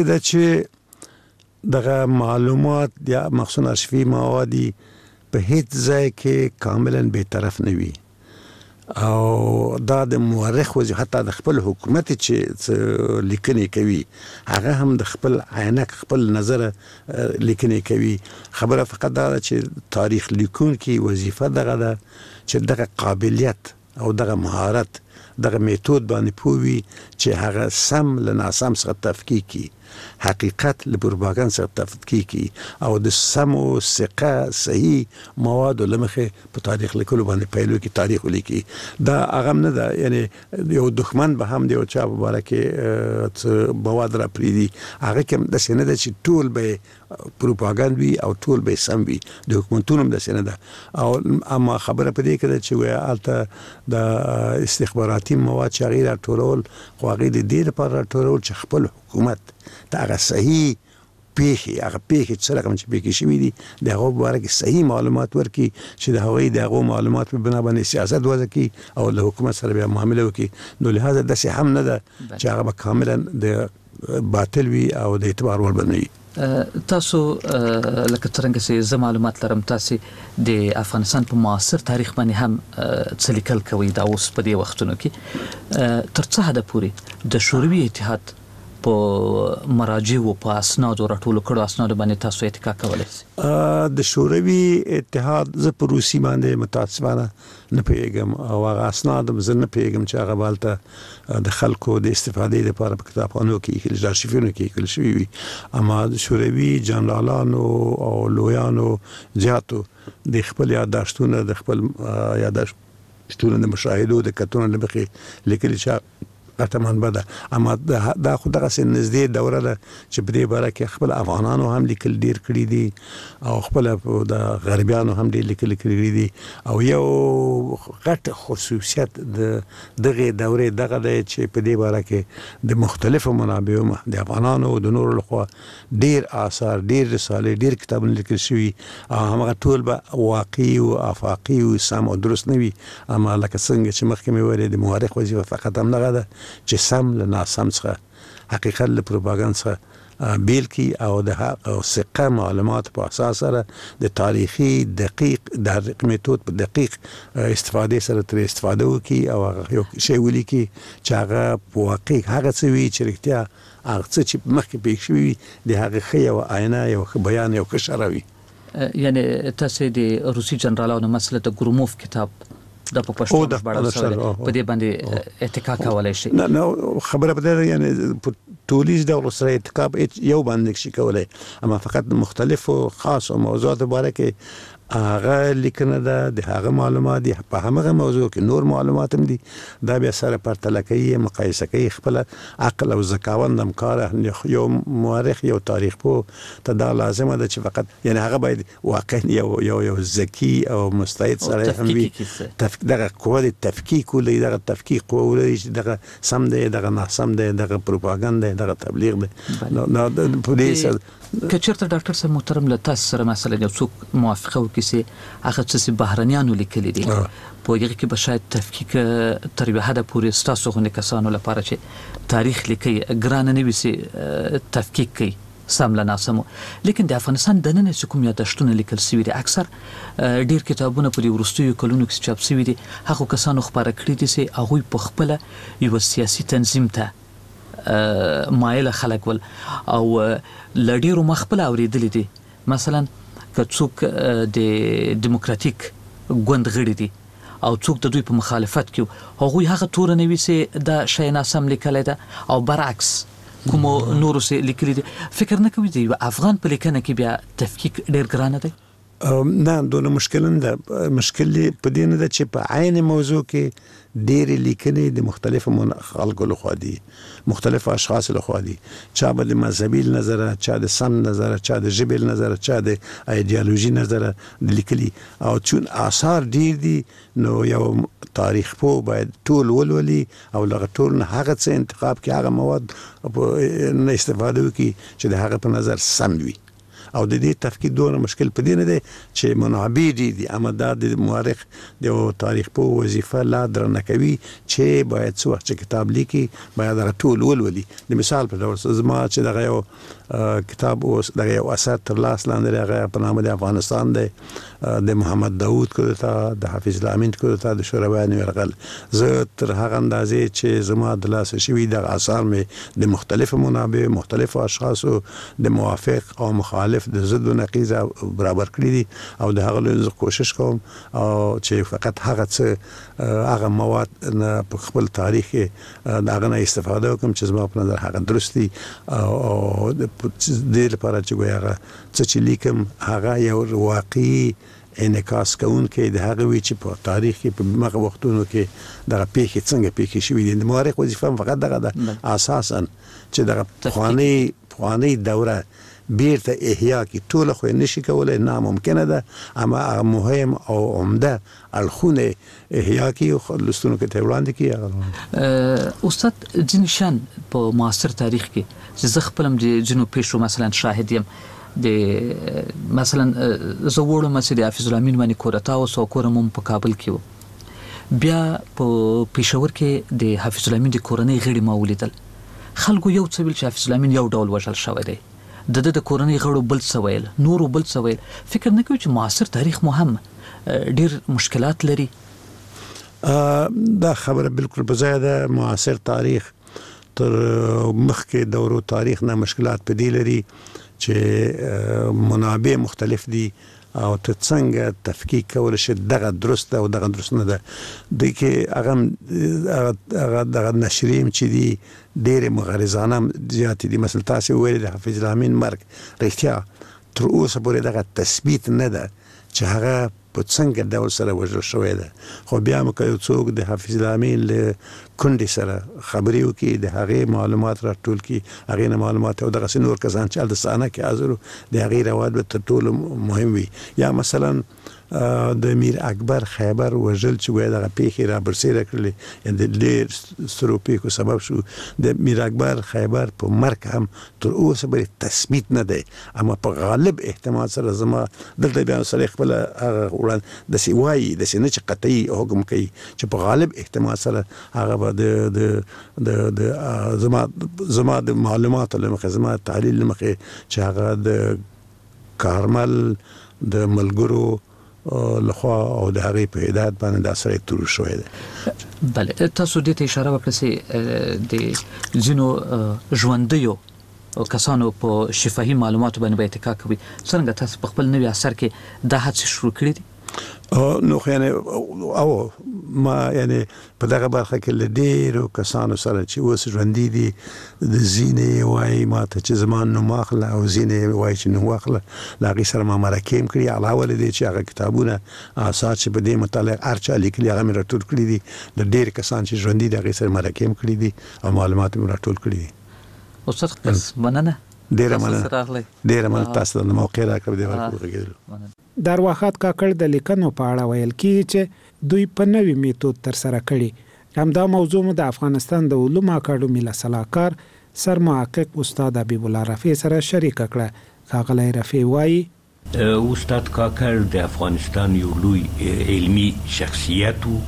چې دغه معلومات یا مخصوص ارشیفي مواد په هیڅ ځای کې کاملا به طرف نه وي او دا د مورخ وځي حتی د خپل حکومت چې لیکنې کوي هغه هم د خپل عینک خپل نظر لیکنې کوي. خبره فقط دا چې تاریخ لیکونکي وظیفه دغه ده چې دغه قابلیت او دغه مهارت دغه میتود باندې پوي چې هغه سم له ناسم څخه تفکیک کی حقیقت له پروپاګاندا څخه تفکیک کی او د سمو ثقه صحیح مواد لمخه په تاریخ لیکلو باندې پیلو کې تاریخ لیکي. دا هغه نه ده یعنی یو دښمن به هم دی او چا مبارکه مواد را پریدي هغه کوم د سینه ده چې ټول به پروپاګاندا وي او ټول به سم وي د حکومتونو د سینه ده او اما خبره پدې کې چې وای الته د استخباراتي مواد چې غیر ټولول خو هغه د دې لپاره ټولول چې خپل حکومت دا هغه صحیح پیښې چې کوم چې پیښې شوې دي د هغه مبارک صحیح معلومات ورکي چې د هغه معلومات په بنا باندې سیاست وځي او له حکومت سره به معامله وکړي. نو لهدا د څه هم نه ده چې هغه کاملا د باطل وي او د اعتبار وړ بنوي. تاسو لکه څنګه چې زه معلومات لرم تاسو د افغانستان په معاصر تاریخ باندې هم څه لیکل کوي دا اوس په دې وختونو کې تر څه حد پورې د شوروي اتحاد په مراجع او په اسناد او راټول کړو اسناد باندې تاسو اتکا کولای شئ؟ د شوروي اتحاد زه په روسي باندې متاسفانه نه پیګم او هغه اسناد زه نه پیګم چې هغه بالته د خلکو د استفادې لپاره په کتابخانو کې کېږي، ارشیفونو کې کېږي شوی وي. اما د شوروي جنرالانو او لویانو زیاتو د خپل یادداشتونه د خپل یادداشتونه د مشاهدو د کتونو د مخې لیکلي چې قطعاً بده. اما دا خو دغه سن نږدې دوره ده چې په دې باره کې خپل افغانانو هم لیکل ډیر کړي دي او خپل د غربیانو هم ډیر لیکل کړي دي. او یو غټ خصوصیت د دغه دورې دغه دی چې په دې باره کې د مختلفو منابعو د افغانانو او د نورو لخوا ډیر آثار، ډیر رسالې، ډیر کتابونه لیکل شوي او همغه ټول به واقعي او افاقي او سم او درست نه وي. اما لکه څنګه چې مخکې مې ویلې د مورخ وظیفه فقط هم دغه ده چې سم له ناسم څخه، حقیقت له پروپاګاندا څخه بیل کی او د ثقه معلومات په اساس سره د تاریخي دقیق میتود په دقیق استفاده سره تر استفاده وکي او یو شی ولیکي چې هغه په واقع هغه څه وی چې رښتیا هغه څه چې مخکې پېښ شوي د هغه ښه یو آینه، یو بیان، یو ښه شرح وي. یعنی تاسو د روسي جنرالانو مسله د ګروموف کتاب د په پښتو ژباړل شوی په دې باندې اتکا کولای شي؟ نه خبره په دې یعنی په ټولیز ډول سره اتکا یو باندې شي کولای، اما فقط مختلفو خاص او موضوعات باره کې هغه لیکنه ده د هغه معلومات دي په هغه موضوع کې نور معلومات هم دي. دا بیا سره پرتله کوي، مقایسه کوي، خپل عقل او ذکاوند هم کار. یو مورخ یو تاریخ په ته دا لازمه ده چې فقط یعنی هغه باید واقعا یو ذکی او مستعد سره هم وي. دغه قوه د تفکیک ولې دغه تفکیک قوه ولې دغه سم دی، دغه ناسم دی، دغه پروپاګاندا، دغه تبلیغ دی. نو په دې سره که چېرته ډاکټر صاحب محترم له تاسو سره مثلا یو څوک موافقه وکړي چې هغه څه بهرنیانو لیکلي دي په هغه کې به شاید تفکیک تر یوه حده پورې ستاسو غوندې کسانو لپاره چې تاریخ لیکي ګرانه نه وي چې تفکیک کوي سم له ناسمو، لیکن د افغانستان دننه چې کوم یادداشتونه لیکل شوي دي اکثر ډیر کتابونه په دې وروستیو کلونو کې چاپ شوي دي هغو کسانو خپاره کړي دي چې هغوی په خپله یوه سیاسي تنظیم ته مایل خلک ول او لډیرو مخبل اوریدل دي. مثلا که څوک د دیموکراتیک ګوند غړي دي او څوک د دوی په مخالفت کې هغوی هغه تور نه وي چې دا شی ناسم لیکلی ده او برعکس کوم نورو سه لیکلي دي. فکر نه کوي چې افغان په لیکنه کې بیا تفکیک ډیر ګرانه دی؟ نه دونه مشکل نه ده. مشکل په دې نه ده چې په عین موضوع کې ډېرې لیکنې د مختلفو خلکو لخوا دي، مختلفو اشخاص لخوا دي، چا به د مذهبي نظره، چا د سم نظره، چا د ژبې نظره، چا د ایډیالوژي نظره لیکلي. او چون آثار ډېر دي نو یو تاریخ پوه باید ټول ولولي او له ټول نه هغه څه انتخاب کړي، هغه مواد نه استفاده وکړي چې د هغه په نظر سم وي. او د دې تفکیک دونه مشکل په دې نه دی چې منابع دي، اما دا د مورخ د تاریخ په وظیفه لا درنه کوي چې باید څو وخت کتاب لیکي باید هغه ټول ولولي. د مثال په ډول زما چې دغه یو کتاب اوس دغه یو اثر تر لاس لاندې هغه په نامه د افغانستان دی د محمد داوود کودتا، د حافظ الامین کودتا، د شورویانو یرغل. زه تر هغه اندازې چې زما د لاس شوي د آثار مې د مختلفو منابع، مختلفو اشخاصو د موافق او مخالف د ضد و نقیض برابر کړی دي او د هغه لږ کوشش کوم او چې فقط هغه څه هغه مواد په خپل تاریخ کې د هغه نه استفاده وکړم چې زما په نظر هغه درست دي او د لپاره چې هغه څه چې لیکم هغه یو واقعي انعکاس کوونکی د هغه وی چې په تاریخ کې په هغه وختونو کې دغه پیښې څنګه پیښې شوې دي. د مورخ وظیفه فقط دغه ده اساساً چې دغه پخواني دوره بیرته احیا کی ټول خو نشي کولای، ناممکنه ده، اما مهم او عمده الخونه احیا کی لستونو کې ته وړاندې کی. استاد جنشان په معاصر تاریخ کې چې زه خپلم د جنوب پیښو مثلا شاهد یم د مثلا زوړو مسجد حافظ الامین باندې کورتا او سو کورم په کابل کې و، بیا په پېښور کې د حافظ الامین د کورنۍ غړي ما ولیدل. خلکو یو څه ویل چې حافظ الامین یو ډول وژل شوی دی، د کورنۍ غړو بل څه ویل، نورو بل څه ویل. فکر نه کوي چې معاصر تاریخ مهم ډیر مشکلات لري؟ دا خبره بالکل په ځای ده. معاصر تاریخ تر مخکې دورو تاریخ نه مشکلات په دې لري چې منابع مختلف دي او ته څنګه تفکیک کول شي دغه درست او دغه درست نه ده د کې هغه نشریم چې دي ډېر مغرضانه زیات دي. مثلا تاسو ویل د حافظ الامین مرګ رښتیا تر اوسه پورې دغه تثبیت نه ده چې هغه په څنګه ډول سره وژل شوی ده. خو بیا مو که یو څوک د حافظ الامین له کونډې سره خبرې وکړي د هغې معلومات راټول کړي هغې نه معلومات او دغسې نور کسان چې هلته صحنه کې حاضر وو د هغې روایت به تر ټولو مهم وي. یا مثلا د میر اکبر خیبر وژل چې وایي دغه پیښې را برسېره کړلې د ډېر سترو پیښو سبب شو. د میر اکبر خیبر په مرګ هم تر اوسه پورې تثبیت نه دی، اما په غالب احتمال سره زما دلته بیا سړی خپله هغه وړاندې داسې وایي داسې نه چې قطعي حکم کوي چې په غالب احتمال سره هغه به د زما د معلوماتو له مخې زما تحلیل له مخې چې هغه د کارمل د ملګرو لخوا او د هغې په هدایت باندې دا سړی تور شوی دی. بله، تاسو دې ته اشاره وکړه چې د ځینو ژوندیو کسانو په شفاهي معلوماتو باندې به اتکا کوي. څنګه تاسو په خپل نوي اثر کې دا هڅې شروع کړې دي؟ نو خو یعنې او ما یعنې په دغه برخه کې له ډېرو کسانو سره چې اوس ژوندي دي د ځینې وایي ما ته چې زما نوم واخله او ځینې وایي چې نوم واخله له هغې سره ما مرکې هم کړي. علاوه له دې چې هغه کتابونه آثار چې په دې متعلق هر چا لیکلي هغه مې راټول کړي دي. د ډېر کسان چې ژوندي دي هغې سره مرکې هم کړي دي او معلومات مې راټول کړي دي. استاد مننه، ډېره مننه تاسو ته د موقع راکړې دې ورکړو. د ارواښاد کاکړ د لیکنو په اړه ویل کیږي چې دوی په نوي میتود ترسره کړي. همدا موضوع مو د افغانستان د علومو اکاډمي له سلاکار سرمحقق استاد حبیب الله رفیع سره شریکه کړه. ښاغلی رفیع وایي استاد کاکړ د افغانستان یو لوی علمي شخصیت و.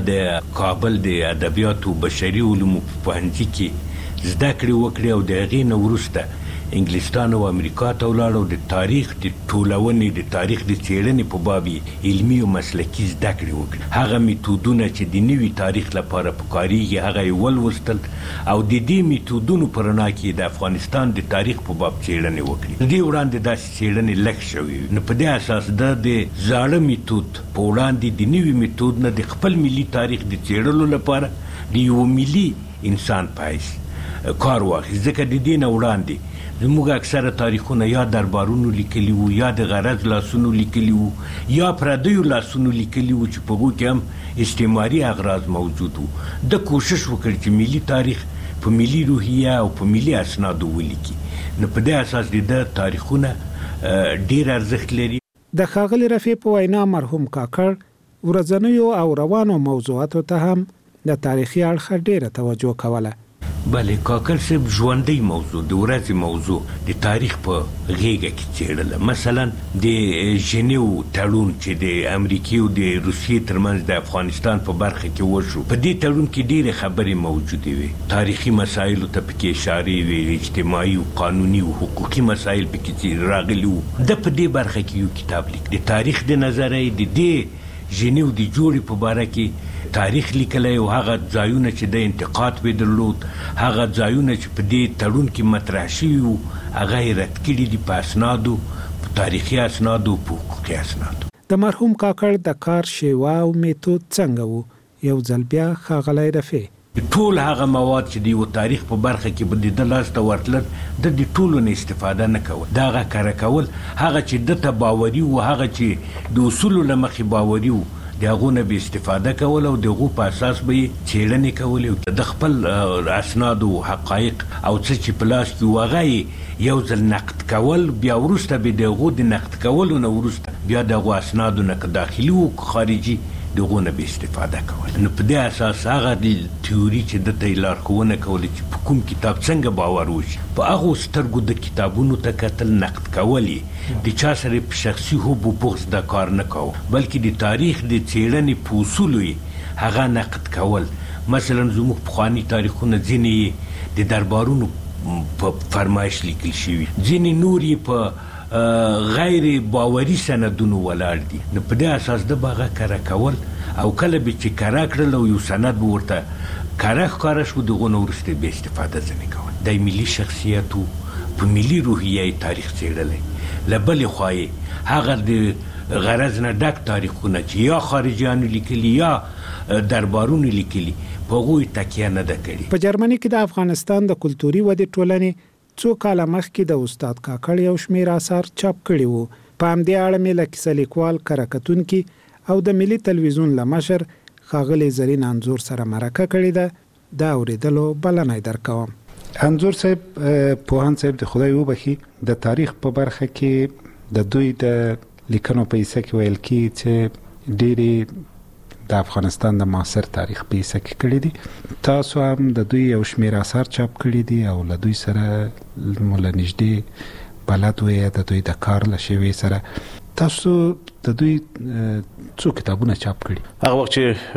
د کابل د ادبیاتو بشري علومو په پوهنځي کې زده کړې وکړې او د هغې نه وروسته انګلستان او امریکا ته ولاړ او د تاریخ د ټولونې د تاریخ د څېړنې په باب علمي او مسلکي زده کړې وکړې. هغه میتودونه چې د نوي تاریخ لپاره پکارېږي هغه یې ولوستل او د دې میتودونو په رڼا کې د افغانستان د تاریخ په باب څېړنې وکړې. د دې وړاندې داسې څېړنې لږ شوې وي. نو په دې اساس د زاړه میتود په وړاندې د نوي میتود نه د خپل ملي تاریخ د څېړلو لپاره د یو ملي انسان په حیث کار واخیست. ځکه د دې نه وړاندې زموږ اکثره تاریخونه یا دربارونو لیکلي وو یا د غرض لاسونو لیکلي وو یا پردیو لاسونو لیکلي وو چې په هغو کې هم استعماري اغراض موجود وو. د کوشش وکړ چې ملي تاریخ په ملي روحیه او په ملي اسنادو ولیکي. نو په دې اساس د تاریخونه ډېر ارزښت لري. د ښاغلي رفیع په وینا مرحوم کاکړ ورځنیو او روانو موضوعاتو ته هم د تاریخي اړخه ډېره توجه کوله. بله، کاکړ صاحب ژوندی موضوع د ورځې موضوع د تاریخ په غیږه کې څېړله. مثلا د ژنیو تړون چې د امریکې او د روسیې ترمنځ د افغانستان په برخه کې وشو، په دې تړون کې ډېرې خبرې موجودې وې. تاریخي مسایلو ته پکې اشارې وې، اجتماعي او قانوني او حقوقي مسایل پکې راغلي وو. د په دې برخه کې یو کتاب لیک د تاریخ د نظره د دې ژنیو د جوړې په باره کې تاریخ لیکلی او هغه ځایونه چې د انتقاد به درلود، هغه ځایونه چې په دې تړون کې مطرح شوي وو هغه یې رد کړي دي په اسنادو، په تاریخي اسنادو، په حقوقي اسنادو. د مرحوم کاکړ د کار شیوه او میتود څنګه وو؟ یو ځل بیا ښاغلی رفیع ټول هغه مواد چې د یو تاریخ په برخه کې به د ده لاس ته ورتلل د دې ټولو نه استفاده نه کول. د هغه کره کول هغه چې ده ته باوري وو، هغه چې د اصولو له مخې باوري وو د هغو نه به استفاده کول او د هغو په اساس به یې څېړنې کولې. د خپل اسنادو حقایق او څه چې په لاس کې وو هغه یې یو ځل نقد کول، بیا وروسته به د هغو د نقد کولو نه وروسته بیا د هغو اسنادو نه که داخلي وو که خارجي د هغو نه به استفاده کول. نو په دې اساس هغه تیوري چې ده ته یې لارښوونه کوله چې په کوم کتاب څنګه باور وشي، په هغو سترګو د کتابونو ته کتل، نقد کول یې، د چا سره په شخصي حب و بغض دا کار نه کوو، بلکې د تاریخ د څېړنې په اصولو یې هغه نقد کول. مثلا زموږ پخواني تاریخونه ځینې د دربارونو په فرمایش لیکل شوي، ځینې نور یې په غیر باوري سندونو ولاړ دي. نو په دې اساس د هغه کره کول او کله به چې کره کړل او یو سند به ورته کاره شو دغه نو ورسته به استفاده ځنه کوي د ملي شخصیت په ملي روحیه تاریخ څېړل لبل خوای هغه د غرض نه ډک تاریخونه چې یا خارجيان لیکلي یا دربارونه لیکلي په غوي تکیه نه ده کړې. په جرمني کې د افغانستان د کلتوري ودې ټولنې څو کاله مخکې د استاد کاکړ یو شمېر آثار چاپ کړي وو. په همدې اړه مې له کیسه لیکوال کرکتونکي او د ملي تلویزیون له مشر ښاغلي زرین انځور سره مرکه کړې ده. دا اورېدلو بلنه درکوم. انځور صاحب، پوهان صاحب د خدای وبخي، د تاریخ په برخه کې د دوی د لیکنو په حصه کې ویل کی چې ډېری د افغانستان د معاصر تاریخ په حصه کې کړی دي. تاسو هم د دوی یو شمېر آثار چاپ کړي دي او له دوی سره مولا نږدې بلد وې، د دوی د کار له شوي سره. تاسو د دوی څو کتابونه چاپ کړي؟ هغه وخت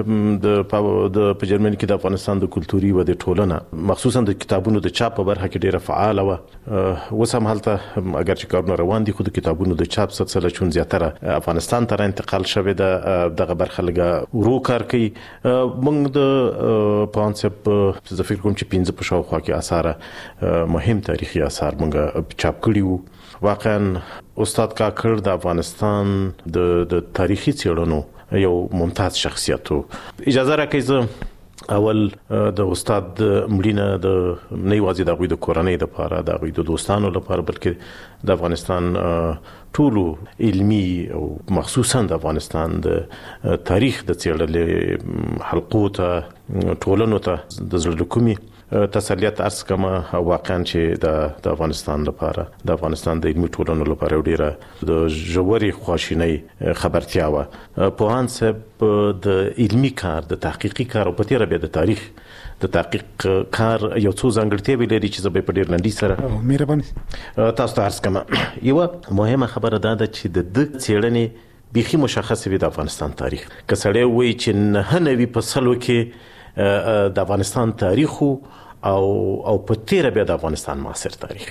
چې په جرمني کې د افغانستان د کلتوري ودې ټولنه مخصوصا د کتابونو د چاپ په برخه کې ډیره فعال و. اوس هم هلته اگر چې کارونه روان دي خو د کتابونو د چاپ سلسله چون زیاتره افغانستان ته انتقال شوه دغه برخه لګه ورو کار کوي. موږ د پانسپ زه فکر کوم چې 15 په شاوخوا کې آثار مهم تاریخي آثار موږ چاپ کړي وو. واقعا استاد کاکړ د افغانستان د تاریخي څېړنو یو ممتاز شخصیت و. اجازه راکړئ زه اول د استاد مړینه د نه یوازې د هغوی د کورنۍ دپاره، د هغوی د دوستانو لپاره، بلکې د افغانستان ټولو علمي او مخصوصا د افغانستان د تاریخ د څېړلې حلقو ته ټولنو ته د زړه له کومې تسلیت عرض کما. واقعا چې د افغانستان لپاره، د افغانستان د علمي ټولنو لپاره ډیره د ژورې خواشینۍ خبرتیا و. پوهان صاحب د علمي کار، د تحقیقي کار او په تیره بیا د تاریخ د تحقیق کار یو څو ځانګړتیاوې لري چې زه به په ډیر لنډۍ سره مهرباني تاسو ته عرض کما. یوه مهمه خبره دا ده چې د څېړنې بیخي مشخص وي د افغانستان تاریخ. که سړی وایي چې 99% کې د افغانستان تاریخ او په تیره بیا د افغانستان معاصر تاریخ.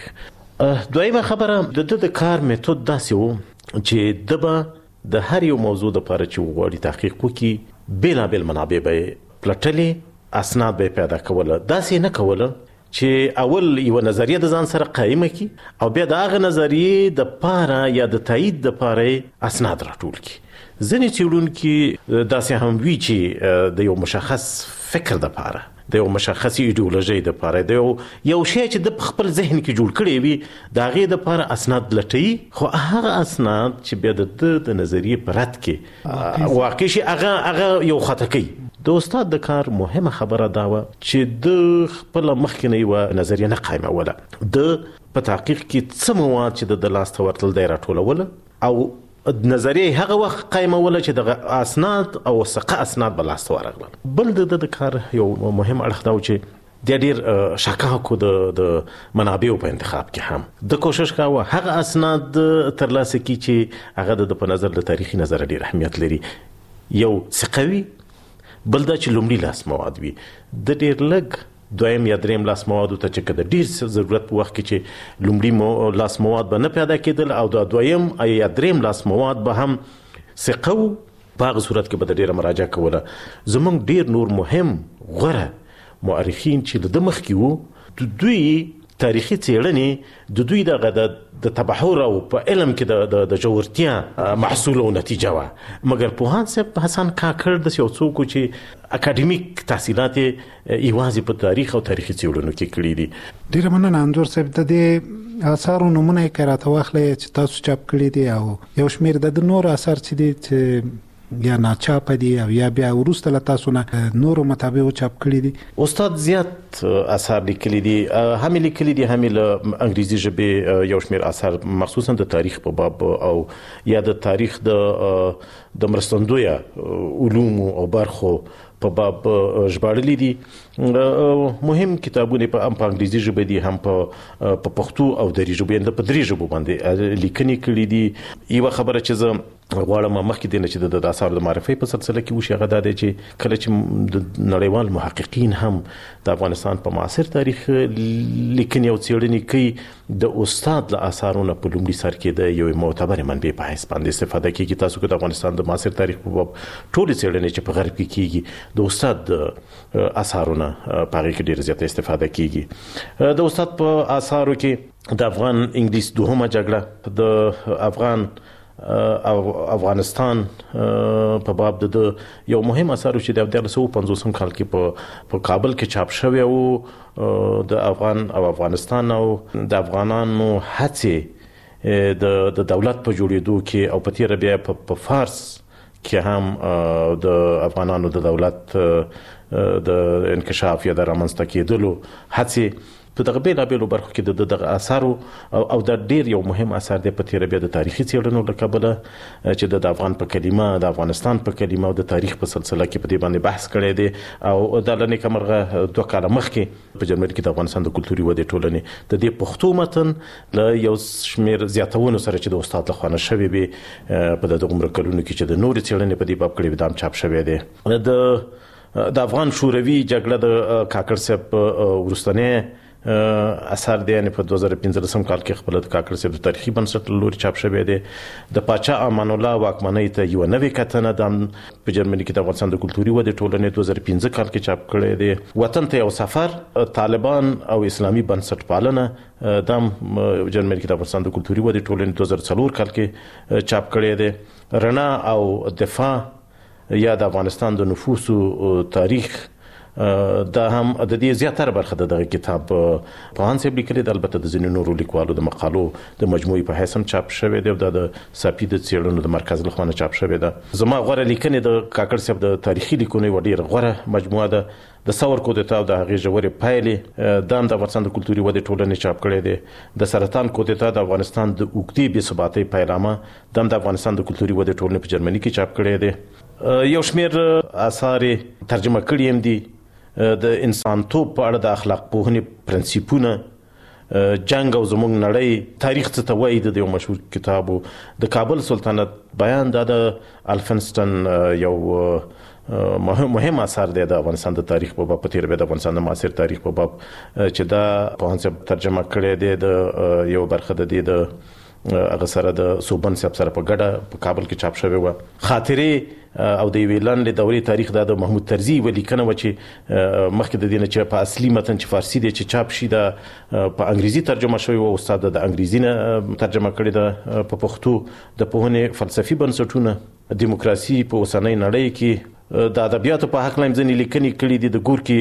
دویمه خبره د کار میتود داسې و چې د به د هر یو موضوع دپاره چې وغواړي تحقیق وکړي بېلابېل منابع به پلټلې، اسناد به پیدا کوله. داسې نه کوله چې اول یو نظریه د ځان سره قایمه کی او بیا د هغه نظریې د پاره یا د تایید د پاره اسناد راټول کی. ځینې څېړونکي داسې هم وي چې د یو مشخص فکر د پاره، د یو مشخص ایډیولوژي د پاره، د یو شی چې د خپل ذهن کې جوړ کړی وي د هغې د پاره اسناد لټوي، خو هغه اسناد چې بیا د نظریې په رد کې واقع شي هغه یو خطا کوي. د استاد د کار مهمه خبره دا و چې د خپل مخکنی و نظریه نه قایموله. د په تحقیق کې څه مواد چې د لاس ته ورتل دی راټولوله او نظریه هغه وخت قایموله چې د اسناد او ثقه اسناد به لاس ته ورغلل. بل د کار یو مهم اړخ دا و چې د ډیر شکاکو د منابعو په انتخاب کې هم د کوشش کاوه هغه اسناد ترلاسه کړي چې هغه د په نظر د تاریخي نظر ډیر اهمیت لري. یو ثقوي، بل دا چې لومړي لاس مواد وي. د ډیر لږ دویم یا دریم لاس موادو ته چې د ډیر ضرورت په وخت کې چې لومړي لاس مواد به نه پیدا کېدل او د دویم یا دریم لاس مواد به هم ثقه و، په هغه صورت کې به د ډیره مراجعه کوله. زمونږ ډیر نور مهم غوره مؤرخین چې د مخکې وو د دوی تاریخي څېړنې د دوی د تبحر او په علم کې د ژورتیا محصول او نتیجه وه. مګر پوهان صاحب حسن کاکړ داسې یو څوک و چې اکاډمیک تحصیلات یوازې په تاریخ او تاریخي څېړنو کې کړي دي. ډېره مننه انځور صاحب. د دې آثارو نومونه یې که راته واخلئ چې تاسو چاپ کړي دي او یو شمېر د نور آثار چې دي چې یا ناچاپه دي او یا بیا وروسته له تاسو نه نورو مطابقو چاپ کړي دي. استاد زیات آثار لیکلي دي، هم لیکلي دي هم له انګریزي ژبې یو شمېر آثار مخصوصا د تاریخ په باب او یا د تاریخ د مرستندویه علومو او برخو په باب ژباړلي دي. مهم کتابونه په انګریزي ژبه دي، هم په پښتو او دري ژبه، په دري ژبو باندې لیکنې کړي دي. یوه خبره چې زه غواړم مخکې دینه چې د آثارو د معرفي په سلسله کې وشي هغه دا دی چې کله چې د نړیوال محققین هم د افغانستان په معاصر تاریخ لیکنې او څېړنې کوي د استاد له آثارونو په لومړي سر کې د یو معتبر منبع په حیث باندې استفاده کیږي. تاسو که د افغانستان د معاصر تاریخ په باب ټولې څېړنې چې په غرب کې کیږي د استاد د آثارونو په هغې کې ډېره زیاته استفاده کیږي. د استاد په آثارو کې د افغان انګلیس دوهمه جګړه، د افغان او افغانستان په باب د یو مهم اثر چې د 1950 کال کې په کابل کې چاپ شوی او د افغان او افغانستان او د افغانانو هڅې د دولت په جوړېدو کې او په تیر بیا په فارس کې هم د افغانانو د دولت د انکشاف یا د رامنځته کېدلو هڅې په دغه بیلابیلو برخو کې د دغه اثارو او د ډیر یو مهم اثر دی په تیر بیا د تاریخي څېړنو له کبله چې د افغان په کلمه، د افغانستان په کلمه او د تاریخ په سلسله کې په دې باندې بحث کړی دی. او د لنې کمرغه 2 کاله مخکې په جرمني کې د افغانستان د کلتوري ودې ټولنې د دې پښتو متن له یو شمېر زیاتونو سره چې د استاد لخوا نه شوی وي په دغه عمر کلونو کې چې د نورې څېړنې په دې باب کړې وي دا هم چاپ شوی دی. د افغان شوروي جګړه د کاکړ صاحب وروستنی اثر دی، یعنی په 2015 کال کې خپل د کاکړ صاحب د تاریخي بنسټ لوري چاپ شوی دی. د پاچا امان الله واکمنۍ ته یو نوې کتنه د په جرمني کې د افغانستان د کلتوري ودې ټولنې 2015 کال کې چاپ کړی دی. وطن ته یو سفر، طالبان او اسلامي بنسټ پالنه د جرمني کې د افغانستان د کلتوري ودې ټولنې 2004 کال کې چاپ کړی دی. رڼا او دفاع یا د افغانستان د نفوسو تاریخ دا هم د دې زیاتره برخه د دغه کتاب په هان صاحب لیکلي د البته د ځینو نورو لیکوالو د مقالو د مجموعي په حیث هم چاپ شوی دی او د ساپي د څېړنو د مرکز لخوا نه چاپ شوی ده. زما غوره لیکنې د کاکړ صاحب د تاریخي لیکنو یوه ډېره غوره مجموعه ده. د ثور کودتا او د هغې ژورې پایلې دا هم د افغانستان د کلتوري ودې ټولنې چاپ کړی دی. د سرطان کودتا د افغانستان د اوږدې بې ثباتۍ پیلامه دا هم د افغانستان د کلتوري ودې ټولنې په جرمني کې چاپ کړی دی. یو شمېر اثار ترجمه کړي هم دي. د انسانتوب په اړه د اخلاق پوهنې پرنسیپونه، جنگ او زموږ نړۍ تاریخ څه ته وایي د یو مشهور کتاب د کابل سلطنت بیان دا د الفنسټن یو مهم اثر دی د افغانستان د تاریخ په باب په تیر بیا د افغانستان د معاصر تاریخ په باب چې دا په هغه ترجمه کړی دی د یو برخه د دې د هغه سره د صوبن صاحب سره په ګډه په کابل کې چاپ شوی و. خاطرې او د یوې لنډې دورې تاریخ دا د محمود طرزي یوه لیکنه وه چې مخکې د دې نه چې په اصلي متن چې فارسي دی چې چاپ شي دا په انګریزي ترجمه شوی و. استاد د انګریزي نه ترجمه کړې ده په پښتو. د پوهنې فلسفي بنسټونه، دیموکراسي په اوسنۍ نړۍ کې، د ادبیاتو په حق لایم ځینې لیکنې کړي دي. د ګورکي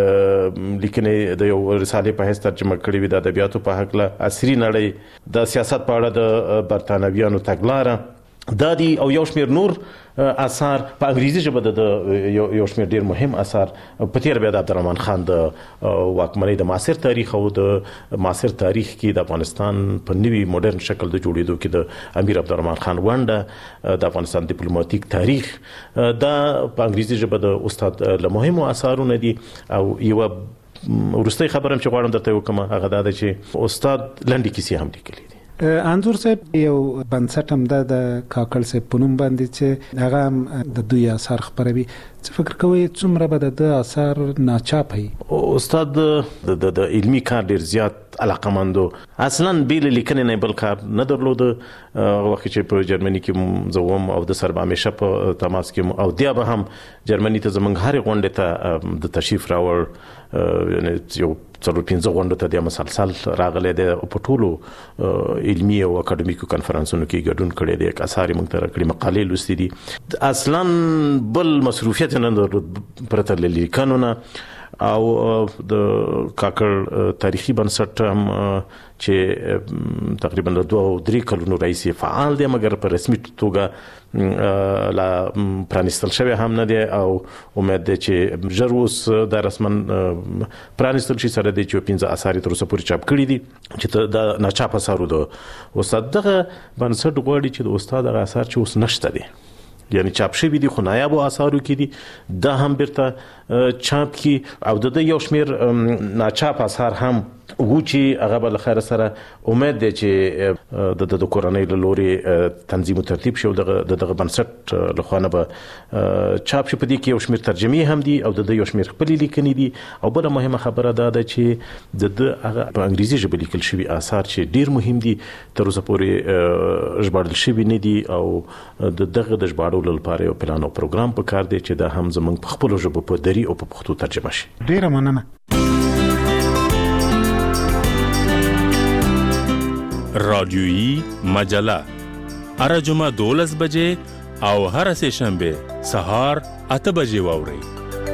لیکنې د یو رسالې په حیث ترجمه کړي وي د ادبیاتو په حق له عصري نړۍ، د سیاست په اړه د برطانویانو تګلاره دا دي او یو شمېر نور اثار په انګریزي ژبه د یو شمېر ډېر مهم اثار په تیر بیا د عبدالرحمن خان د واکمنۍ د معاصر تاریخ او د معاصر تاریخ کې د افغانستان په نوي موډرن شکل د جوړېدو کې د امیر عبدالرحمن خان ونډه، د افغانستان ډیپلوماتیک تاریخ دا په انګریزي ژبه د استاد له مهمو اثارونه دي. او یوه وروستۍ خبره هم چې غواړم درته وکړم هغه دا ده چې استاد لنډې کیسې هم لیکلي دي. انځور صاحب یو بنسټ هم د کاکړ صاحب په نوم باندې چې هغه هم د دوی اثار خپروي. څه فکر کوئ څومره به د اثار ناچاپ وي؟ استاد د علمي کار ډېر زیات علاقمند و. اصلا بې له لیکنې نه بل کار نه درلوده. وخت چې په جرمني کې زه وم او د سر به همیشه په تماس کې او بیا به هم جرمني ته زموږ هرې غونډې ته د تشریف راوړ. یعنې یو 4-5 غونډو ته د مسلسل راغلی دی او په ټولو علمي او اکاډمیکو کنفرانسونو کې ګډون کړی دی. اثار یې موږ ته راکړي، مقالې لوستي دي. اصلا بل مصروفیت نه درلود پرته له لیکنو نه. او د کاکړ تاریخي بنسټ هم چې تقریبا 2-3 کلونو راهیسې فعال دی مګر په رسمي توګه لا پرانیستل شوی هم نه دی او امید دی چې ژر اوس دا رسما پرانیستل شي. سره دی چې 15 اثار یې تر اوسه پورې چاپ کړي دي چې د ناچاپ اثارو د استاد دغه بنسټ غواړي چې د استاد هغه اثار چې اوس نشته دي یعنی چاپ شوي دي خو نایابو اثارو کې دي دا هم بیرته چاپ کی او د یو شمیر ناچاپ اثار هم چې هغه بل خیر سره امید دی چې د کورنۍ له لوري تنظیم او ترتیب شو دغه بنسټ لخوانه به چاپ شي. په دې کې یو شمېر ترجمې هم دي او د یو شمېر خپل لیکنې دي او بل مهمه خبره ده چې د هغه په انګریزي ژبه لیکل شوی آثار چې ډیر مهم دي تر اوسه پورې ژباړل شوي نه دي او دغه د ژباړلو لپاره یو پلان او پروګرام پکار دی چې دا هم زموږ په خپل ژبه په دری او په پښتو ترجمه شي. ډیره مننه. رادیویی مجله هر جمعه 12 بجې او هر سه شنبه سهار 8 بجې واورئ.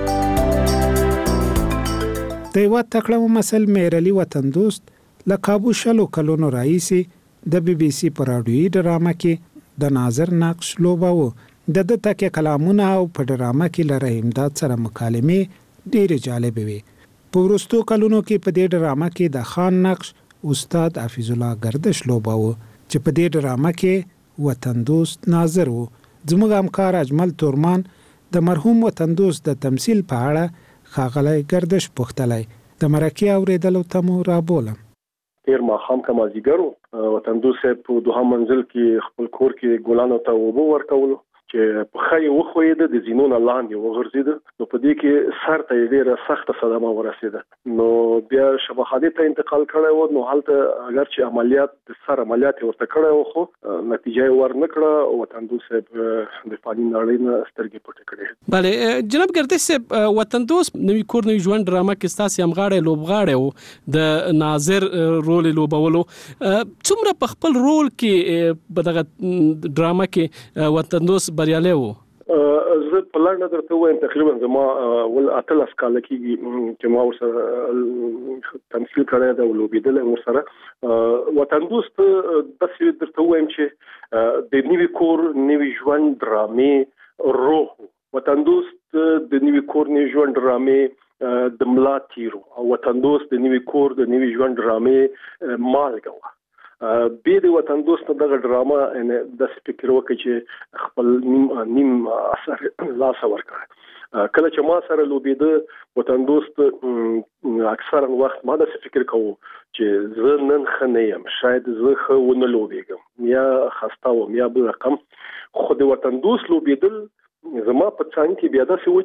د یو تکړه ممثل مهرعلي وطن دوست له کابو شلو کلونو راهیسې د BBC په رادیویي ډرامه کې د ناظر نقش لوباوه. د تکه کلامونه او په ډرامه کې لره امداد سره مکالمې ډېرې جالبې وي. په وروستو کلونو کې په دې ډرامه کې د خان نقش استاد حفیظ الله گردش لوباوه چې په دې ډرامه کې وطن دوست ناظر وو. زموږ همکار اجمل تورمان د مرحوم وطن دوست د تمثيل په اړه ښاغلی گردش پوښتلی. د مرکې اورېدلو ته مو رابولم. تیر ماښام که مازدیګر وطن دوست په دوهم منزل کې خپل کور کې ګلانو ته اوبه ورکولو چې په خای وخوېده د زینونو لاندې وغورځېده. نو په دې کې سر ته ډېره سخته صدمه ورسېده. نو بیا شفاخانې ته انتقال کړی و. نو هلته اگر چې عملیات د سر عملیات ورته کړی و خو نتیجه یې ورنکړه. وطن دوست صاحب د فاني نړۍ نه سترګې پټې کړې. بله جناب گردش صاحب، وطن دوست نوی کور نوی ژوند ډرامه کې ستاسې همغاړی لوبغاړی و د ناظر رول لوبولو. څومره په خپل رول کې په دغه ډرامه کې وطن دوست بریالی وو؟ زه په لنډه درته وایم تقریبا زما ول 18 کاله کېږي چې ما ورسره تمثیل کړی دی او لوبېدلی ورسره. وطن دوست داسې درته وایم چې د نوي کور نوي ژوند ډرامې روح. وطن دوست د نوي کور نوي ژوند ډرامې د ملا تیرو او وطن دوست د نوي کور د نوي ژوند ډرامې مالګه وه. به د وطن دوست دغه ډرامه د فکر وکړي چې خپل نیم اثر لاس ورکړي. کله چې ما سره لوبېده وطن دوست اکثرا وخت ما د فکر کوم چې زه نن خنه یم، شاید زه خو ونه لوبېږم یا خسته وم یا بل رقم. خو د وطن دوست لوبېدل زما په څنګ کې بیا داسې و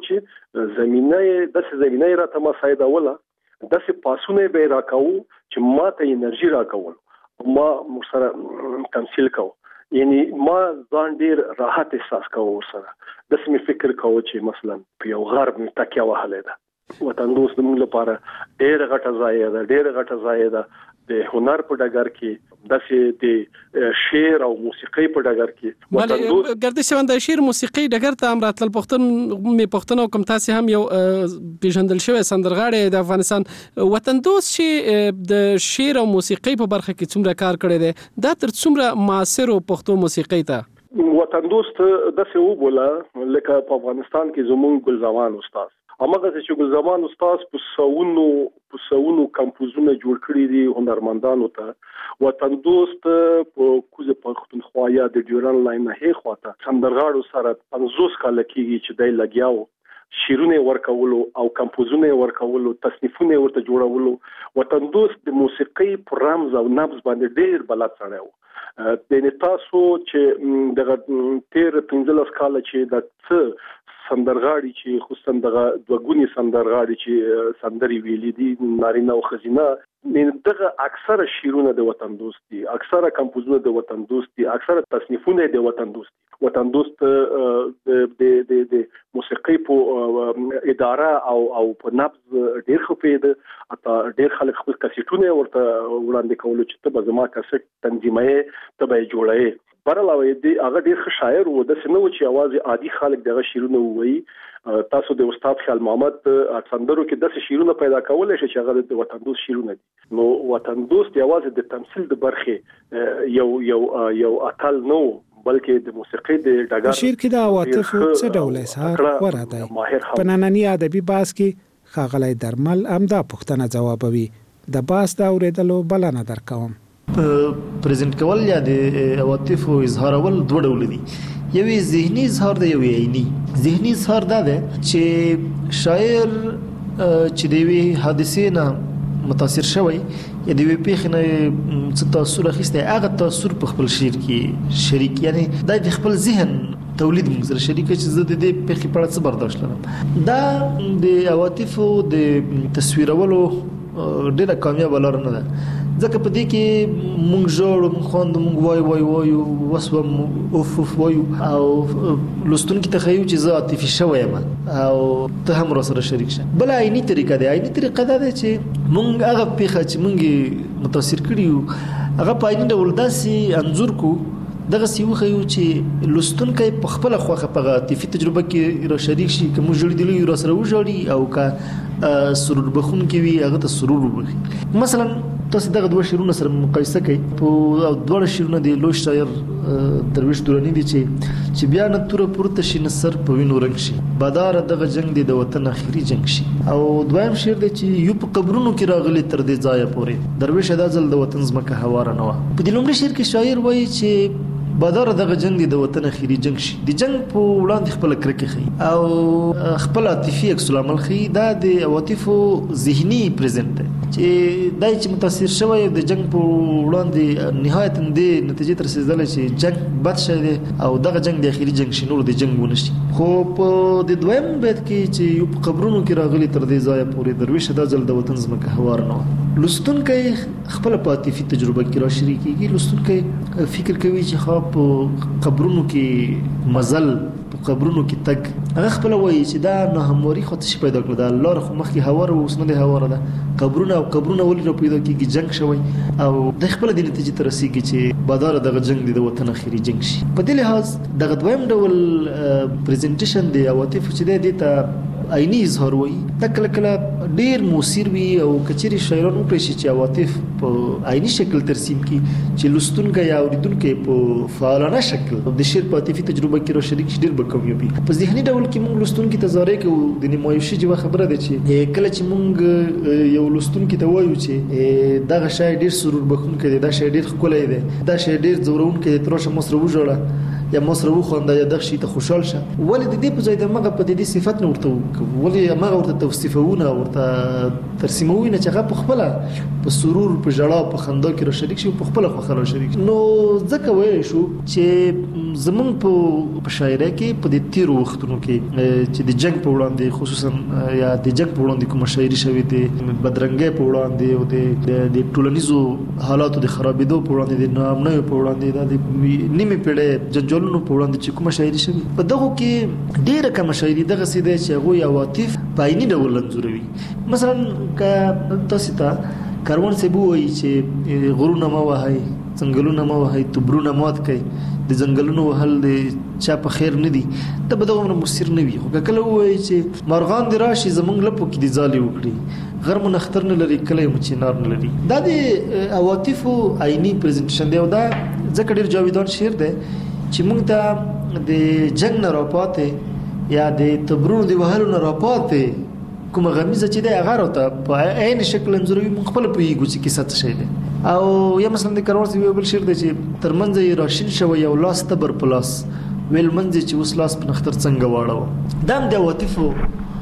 چې زمینه راته ما سایدوله، داسې پاسونه به راکاو چې ما ته انرژي راکول، ما سره تمثيل کو. یعنی ما ځان ډیر راحت احساس کوم سره. د سمې فکر کوم چې مثلا په یو غرب تکیه وهلې ده. وطن دوست موږ لپاره ډیر غټه ځای ده د هنر په ډګر کې، داسې د شعر او موسیقي په ډګر کې. وطن دوست گردش صاحب د شعر موسیقي ډګر ته هم راتلل. پښتون کوم تاسو هم یو پیژندل شوی سندرغاړی د افغانستان. وطن دوست چې د شعر او موسیقي په برخه کې څومره کار کړی دی، دا تر څومره معاصر او پښتو موسیقي ته وطن دوست داسې وبوله لکه په افغانستان کې زموږ ګلزمان استاد. همغه چې ګلزمان استاد په سونو کمپوزونه جوړ کړی دي هنرمندانو ته. وطن دوست په کوزه پښتونخوا یا د ډیورن لاین نه خواته سندرغاړو سره 50 کال کېږي چې دای لګیاو شیرونه ورکولو او کمپوزونه ورکولو، تصنیفونه ورته جوړولو. وطن دوست د موسیقي پر رمز او نبض باندې ډیر بلد سره و. د تاسو چې دغه 13-15 کال چې د څه سندرغاړي چې خصوصا دغه دوګونی سندرغاړي چې سندري ویلي دي نارینه او خزینه، دغه اکثره شیرونه د وطن دوست دي، اکثره کمپوزونه د وطن دوست دي، اکثره تصنیفونه د وطن دوست دي. وطن دوست د موسیقي په اداره او په نبض ډیر خپېده. اته ډیر خلک خپل کسټونه ورته وړاندې کولو چې ته به زما کسټ تنظیمې ته به جوړې. برعلاوه دی هغه ډیر ښه شاعر و، د سينو چې आवाज عادي خلک دغه شیرونه وایي. تاسو د استاد خیال محمد سندرو کې د شیرونه پیدا کولای شي چې هغه د وطن دوست شیرونه دي. نو وطن دوست یوازې د تمثيل د برخه یو اتل نو بلکې د موسیقي د ډګر شعر کې د عواطف څه ډول اظهار ورته په نننی ادبي باس کې ښاغلی درمل امدا پوښتنه جوابوي. د باس دا اوریدلو بلنه درکوم. پریزنټ کول یا د عواطف او اظهارول دوه ډول دي. یوې ذهني اظهار دی، یوې عیني. ذهني اظهار دا ده چې شاعر چې د وی حادثې نه متاثر شوی یا د وی پیښ نه څه تاثیر اخیسته هغه تاثیر په خپل شعر کې شریک یعنی د خپل ذهن تولید موږ سره شریک چې زه د دې پیښې په اړه څه برداشت لرم دا د عواطفو د تصویرولو ډیره کامیاب لار نه ده ځکه په دې کې موږ جوړ موږ خوند موږ وایو وسوم اوف وایو او لستون کې تخیل چې زه عاطفي شوم او ته هم را سره شریک شه بل عیني طریقه ده چې موږ هغه پیښه چې موږ متاثر کړیو هغه په عیني ډول داسې انځور کو دغه سیو خو چې لستونکي په خپل خوخه په عاطفي تجربه کې را شریک شي کوم جوړ دی را سره وژړي او کا سرور بخون کې وي هغه ته سرور وبخي مثلا تاسو دغه دوه شعرونه سره مقایسه کړئ په دوه شعرونه دی لوی شاعر درویش دورانی دی چې بیا نه تور پورته شي نصر په وینو رنگ شي بادار دغه جنگ دی د وطن اخیری جنگ شي او دویم شعر دی چې یو په قبرونو کې راغلي تر دې ځای پورې درویش ادا ځل د وطن زمکه هواره نه و په دې لومړي شعر کې شاعر وایي چې بادار دغه جنگ دی د وطن اخیری جنگ شي د جنگ په وړاندې خپل کرکه خي او خپل عاطفي عکس العمل خي دا د عواطفو ذهني پریزنت دی چې دای چې متاثر شوی د جنگ په وړاندې نهایت د نتیجې تر رسیدل چې جنگ بد شي دی او دغه جنگ د اخیری جنگ شي نور د جنگ ونشي خو په د دویم بیت کې چې یو په قبرونو کې راغلي تر دې ځای پورې درویش دا ځل د وطن زمکه هوار نه لستونکي خپل په عاطفي تجربه کې را شریکيږي لستونکي فکر کوي چې خو په قبرونو کې مزل په قبرونو کې تک هغه خپل وایي چې دا نه هموري خو څه پیدا کړل دا لار خو مخکې هوار او اوس نه دی هوار ده قبرونه ولې را پیدا کیږي جنگ شوی او د خپل د نتیجې تر رسیږي چې بادار دغه جنگ دی د وطن اخیری جنگ شي په دې لحاظ دغه دویم ډول پریزنټیشن دی عواطف چې دی ته عیني اظهار وایي دا کله کله ډیر موثر وي او کچېری شاعرانو پرې شي چې عواطف په عیني شکل ترسیم کی چې لستونکي یا اوریدونکي په فعالانه شکل د شعر په عاطفي تجربه کې را شریک شي ډیر به کم وي په ذهني ډول کې موږ لستونکي ته زارې کوو د نیمایشي جوه خبره ده چې کله چې موږ یو لستونکي ته وایو چې دا شاعر ډیر سرور بخونکی دی دا شاعر ډیر ښکلی دی دا شاعر ډیر زورونکی دی تراشه مصر وژړه یا مصر وخونده یا دغه شي ته خوشحال شه ولې د دې په ځای د مغه په دې صفات نه ورته ولې مغه ورته توصیفونه ورته ترسیمونه چې هغه په خپل په سرور په جړا په خندا کې را شریک شي په خپل خو را شریک نو ځکه وایي شو چې زمون په شاعرۍ کې په دې تیر وختونو کې چې د جنگ په وړاندې خصوصا یا د جنگ په وړاندې کوم شاعري شوی دی بدرنګي په وړاندې او د ټولنیزو حالاتو د خرابېدو په وړاندې د ناامنۍ په وړاندې د نیمه پیړۍ جنجال نو په وړاندې چې کومه شاعري شوی په دغه کې ډیره کوم شاعري دغه سیده چې هغه عواطف په عیني ډول انځوروي مثلا که تاسو ته کاروان سی بووي چې غرونه ما وهاي څنګهلونه ما وهاي تبرونه مات کوي د ځنګلونو وهل د چا په خیر نه دي ته به دغه مصیر نه وي خو کله وایي چې مارغان دی راشي زمونږ لپو کې دي ځالي وکړي غر منختر نه لري کله مچینار نه لري دا د عواطفو عیني پریزنټیشن دی او دا ځکه ډیر جاویدان شعر دی چې موږ ته د جنگ نه راپاتې یا د تبرونو دی وهلو نه راپاتې کومه غمیزه چې دی هغه راته په عین شکل انځوروي موږ خپل پوهیږو چې کیسه څه شی دی او یا مثلا د کاروان سی بل شعر دی چې ترمنځ یې راشین شوی یو لاس تبر پلاس ویل منځ چې اوس لاس په نختر څنګه واړو دا د عواطفو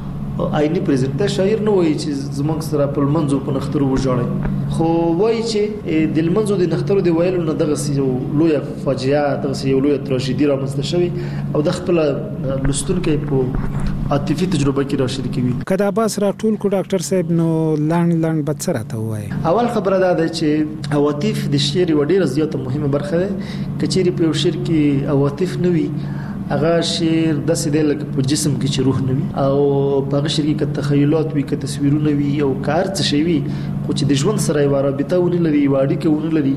عیني پریزنټ شاعر نه وایي چې زمونږ سره په منځو په نخترو وژاړي خو وایي چې د منځو د نخترو دی ویلو نه دغه یو لوی فاجعه دغه یو لوی تراژیدي رامنځته شوی او د خپل لستونکي په عاطفي تجربه کې را شریکوي کدا باس را ټول کو ډاکټر صاحب نو لاند بڅره ته وایي اول خبره ده چې عواطف د شعر وړي زیاته مهمه برخه ده کچېری په شعر کې عواطف نه وي هغه شعر د سیدل په جسم کې چې روح نه وي او په هغه شعر کې تخیلات وي که تصویرونه وي او کار څه شي وي خو چې د ژوند سره یې رابطه ونی لري واړی کوي لري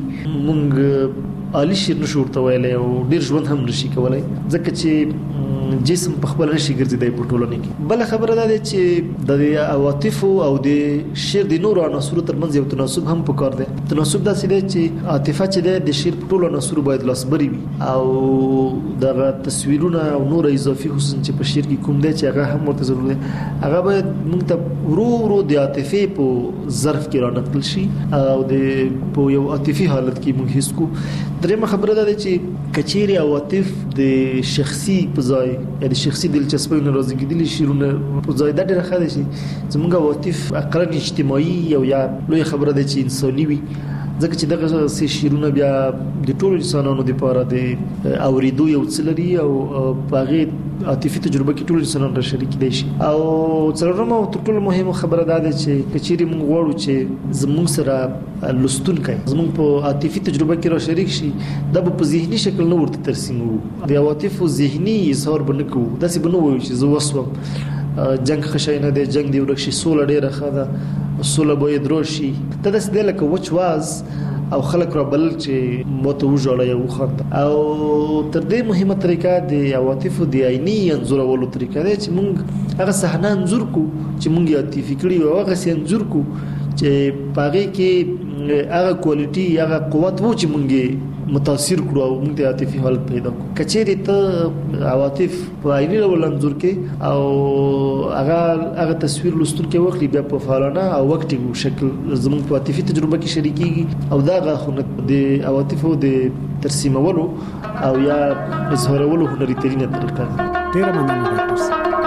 مونږ عالی شعر نشو ورته ویلای او ډیر ژوند هم نشي کولای ځکه چې جسم په خپل نشي ګرځیدای په ټولنه کې بل خبره ده چې د عواطف او د شعر د نورو عناصرو ترمنځ یو تناسب هم پکار دی تناسب داسې دی چې عاطفه چې د شعر په ټولو عناصرو باید لاسبري وي او دغه تصویرونه او نور اضافي حسن چې په شعر کې کوم دی چې هغه هم ورته ضروري دی هغه باید موږ ته ورو د عاطفې په ظرف کې رانقل شي او د په یو عاطفي حالت کې موږ هیڅ کو درېمه خبره ده چې کچيري عواطف د شخصي په ځای یا د شخصي دلچسپۍ نه راځي شعرونه په ځای د ډېر ښه دي چې زموږ عواطف اقلا اجتماعي او یا لوی خبره ده چې انساني وي ځکه چې دغه سي شعرونه بیا د ټولو انسانانو لپاره د اوریدو یو څه لري او هغه عاطفي تجربه کې ټول انسانان را شریک دي شي او څلورمه او ټول مهمه خبره ده چې کچيري موږ غواړو چې زموږ سره لستونکي زموږ په عاطفي تجربه کې را شریک شي دا په ذهني شکل نه ورته ترسیمو د عواطف ذهني اظهار بنکو داسې بنو وایي چې زه وسوم جنگ خشاینه دی جنگ دی ورکشي سوله ډیره ښه ده سوله به دروشي ته داس د لکه وچ واز او خلک را بل چې موته وژړل یو خند او تر دې مهمه طریقه د عواطف د عیني انځورولو طریقه ده چې مونږ هغه صحنه انځور کو چې مونږ عاطفي کړی او هغه سي انځور کو چې پاره کې هغه کوالټي هغه قوت وو چې مونږ متاثر کړو او موږ د عاطفي حالت پیدا کړو کچېری ته عواطف په عیني ډول انځور کې او هغه تصویر لستون کې وخت بیا په فعالانه او وقتي شکل زموږ په عاطفي تجربه کې شریکيږي او دا غوښنه د عواطف او د ترسیمولو او یا اظهارولو هنري ترينه طریقه ډیره مننه ډاکټر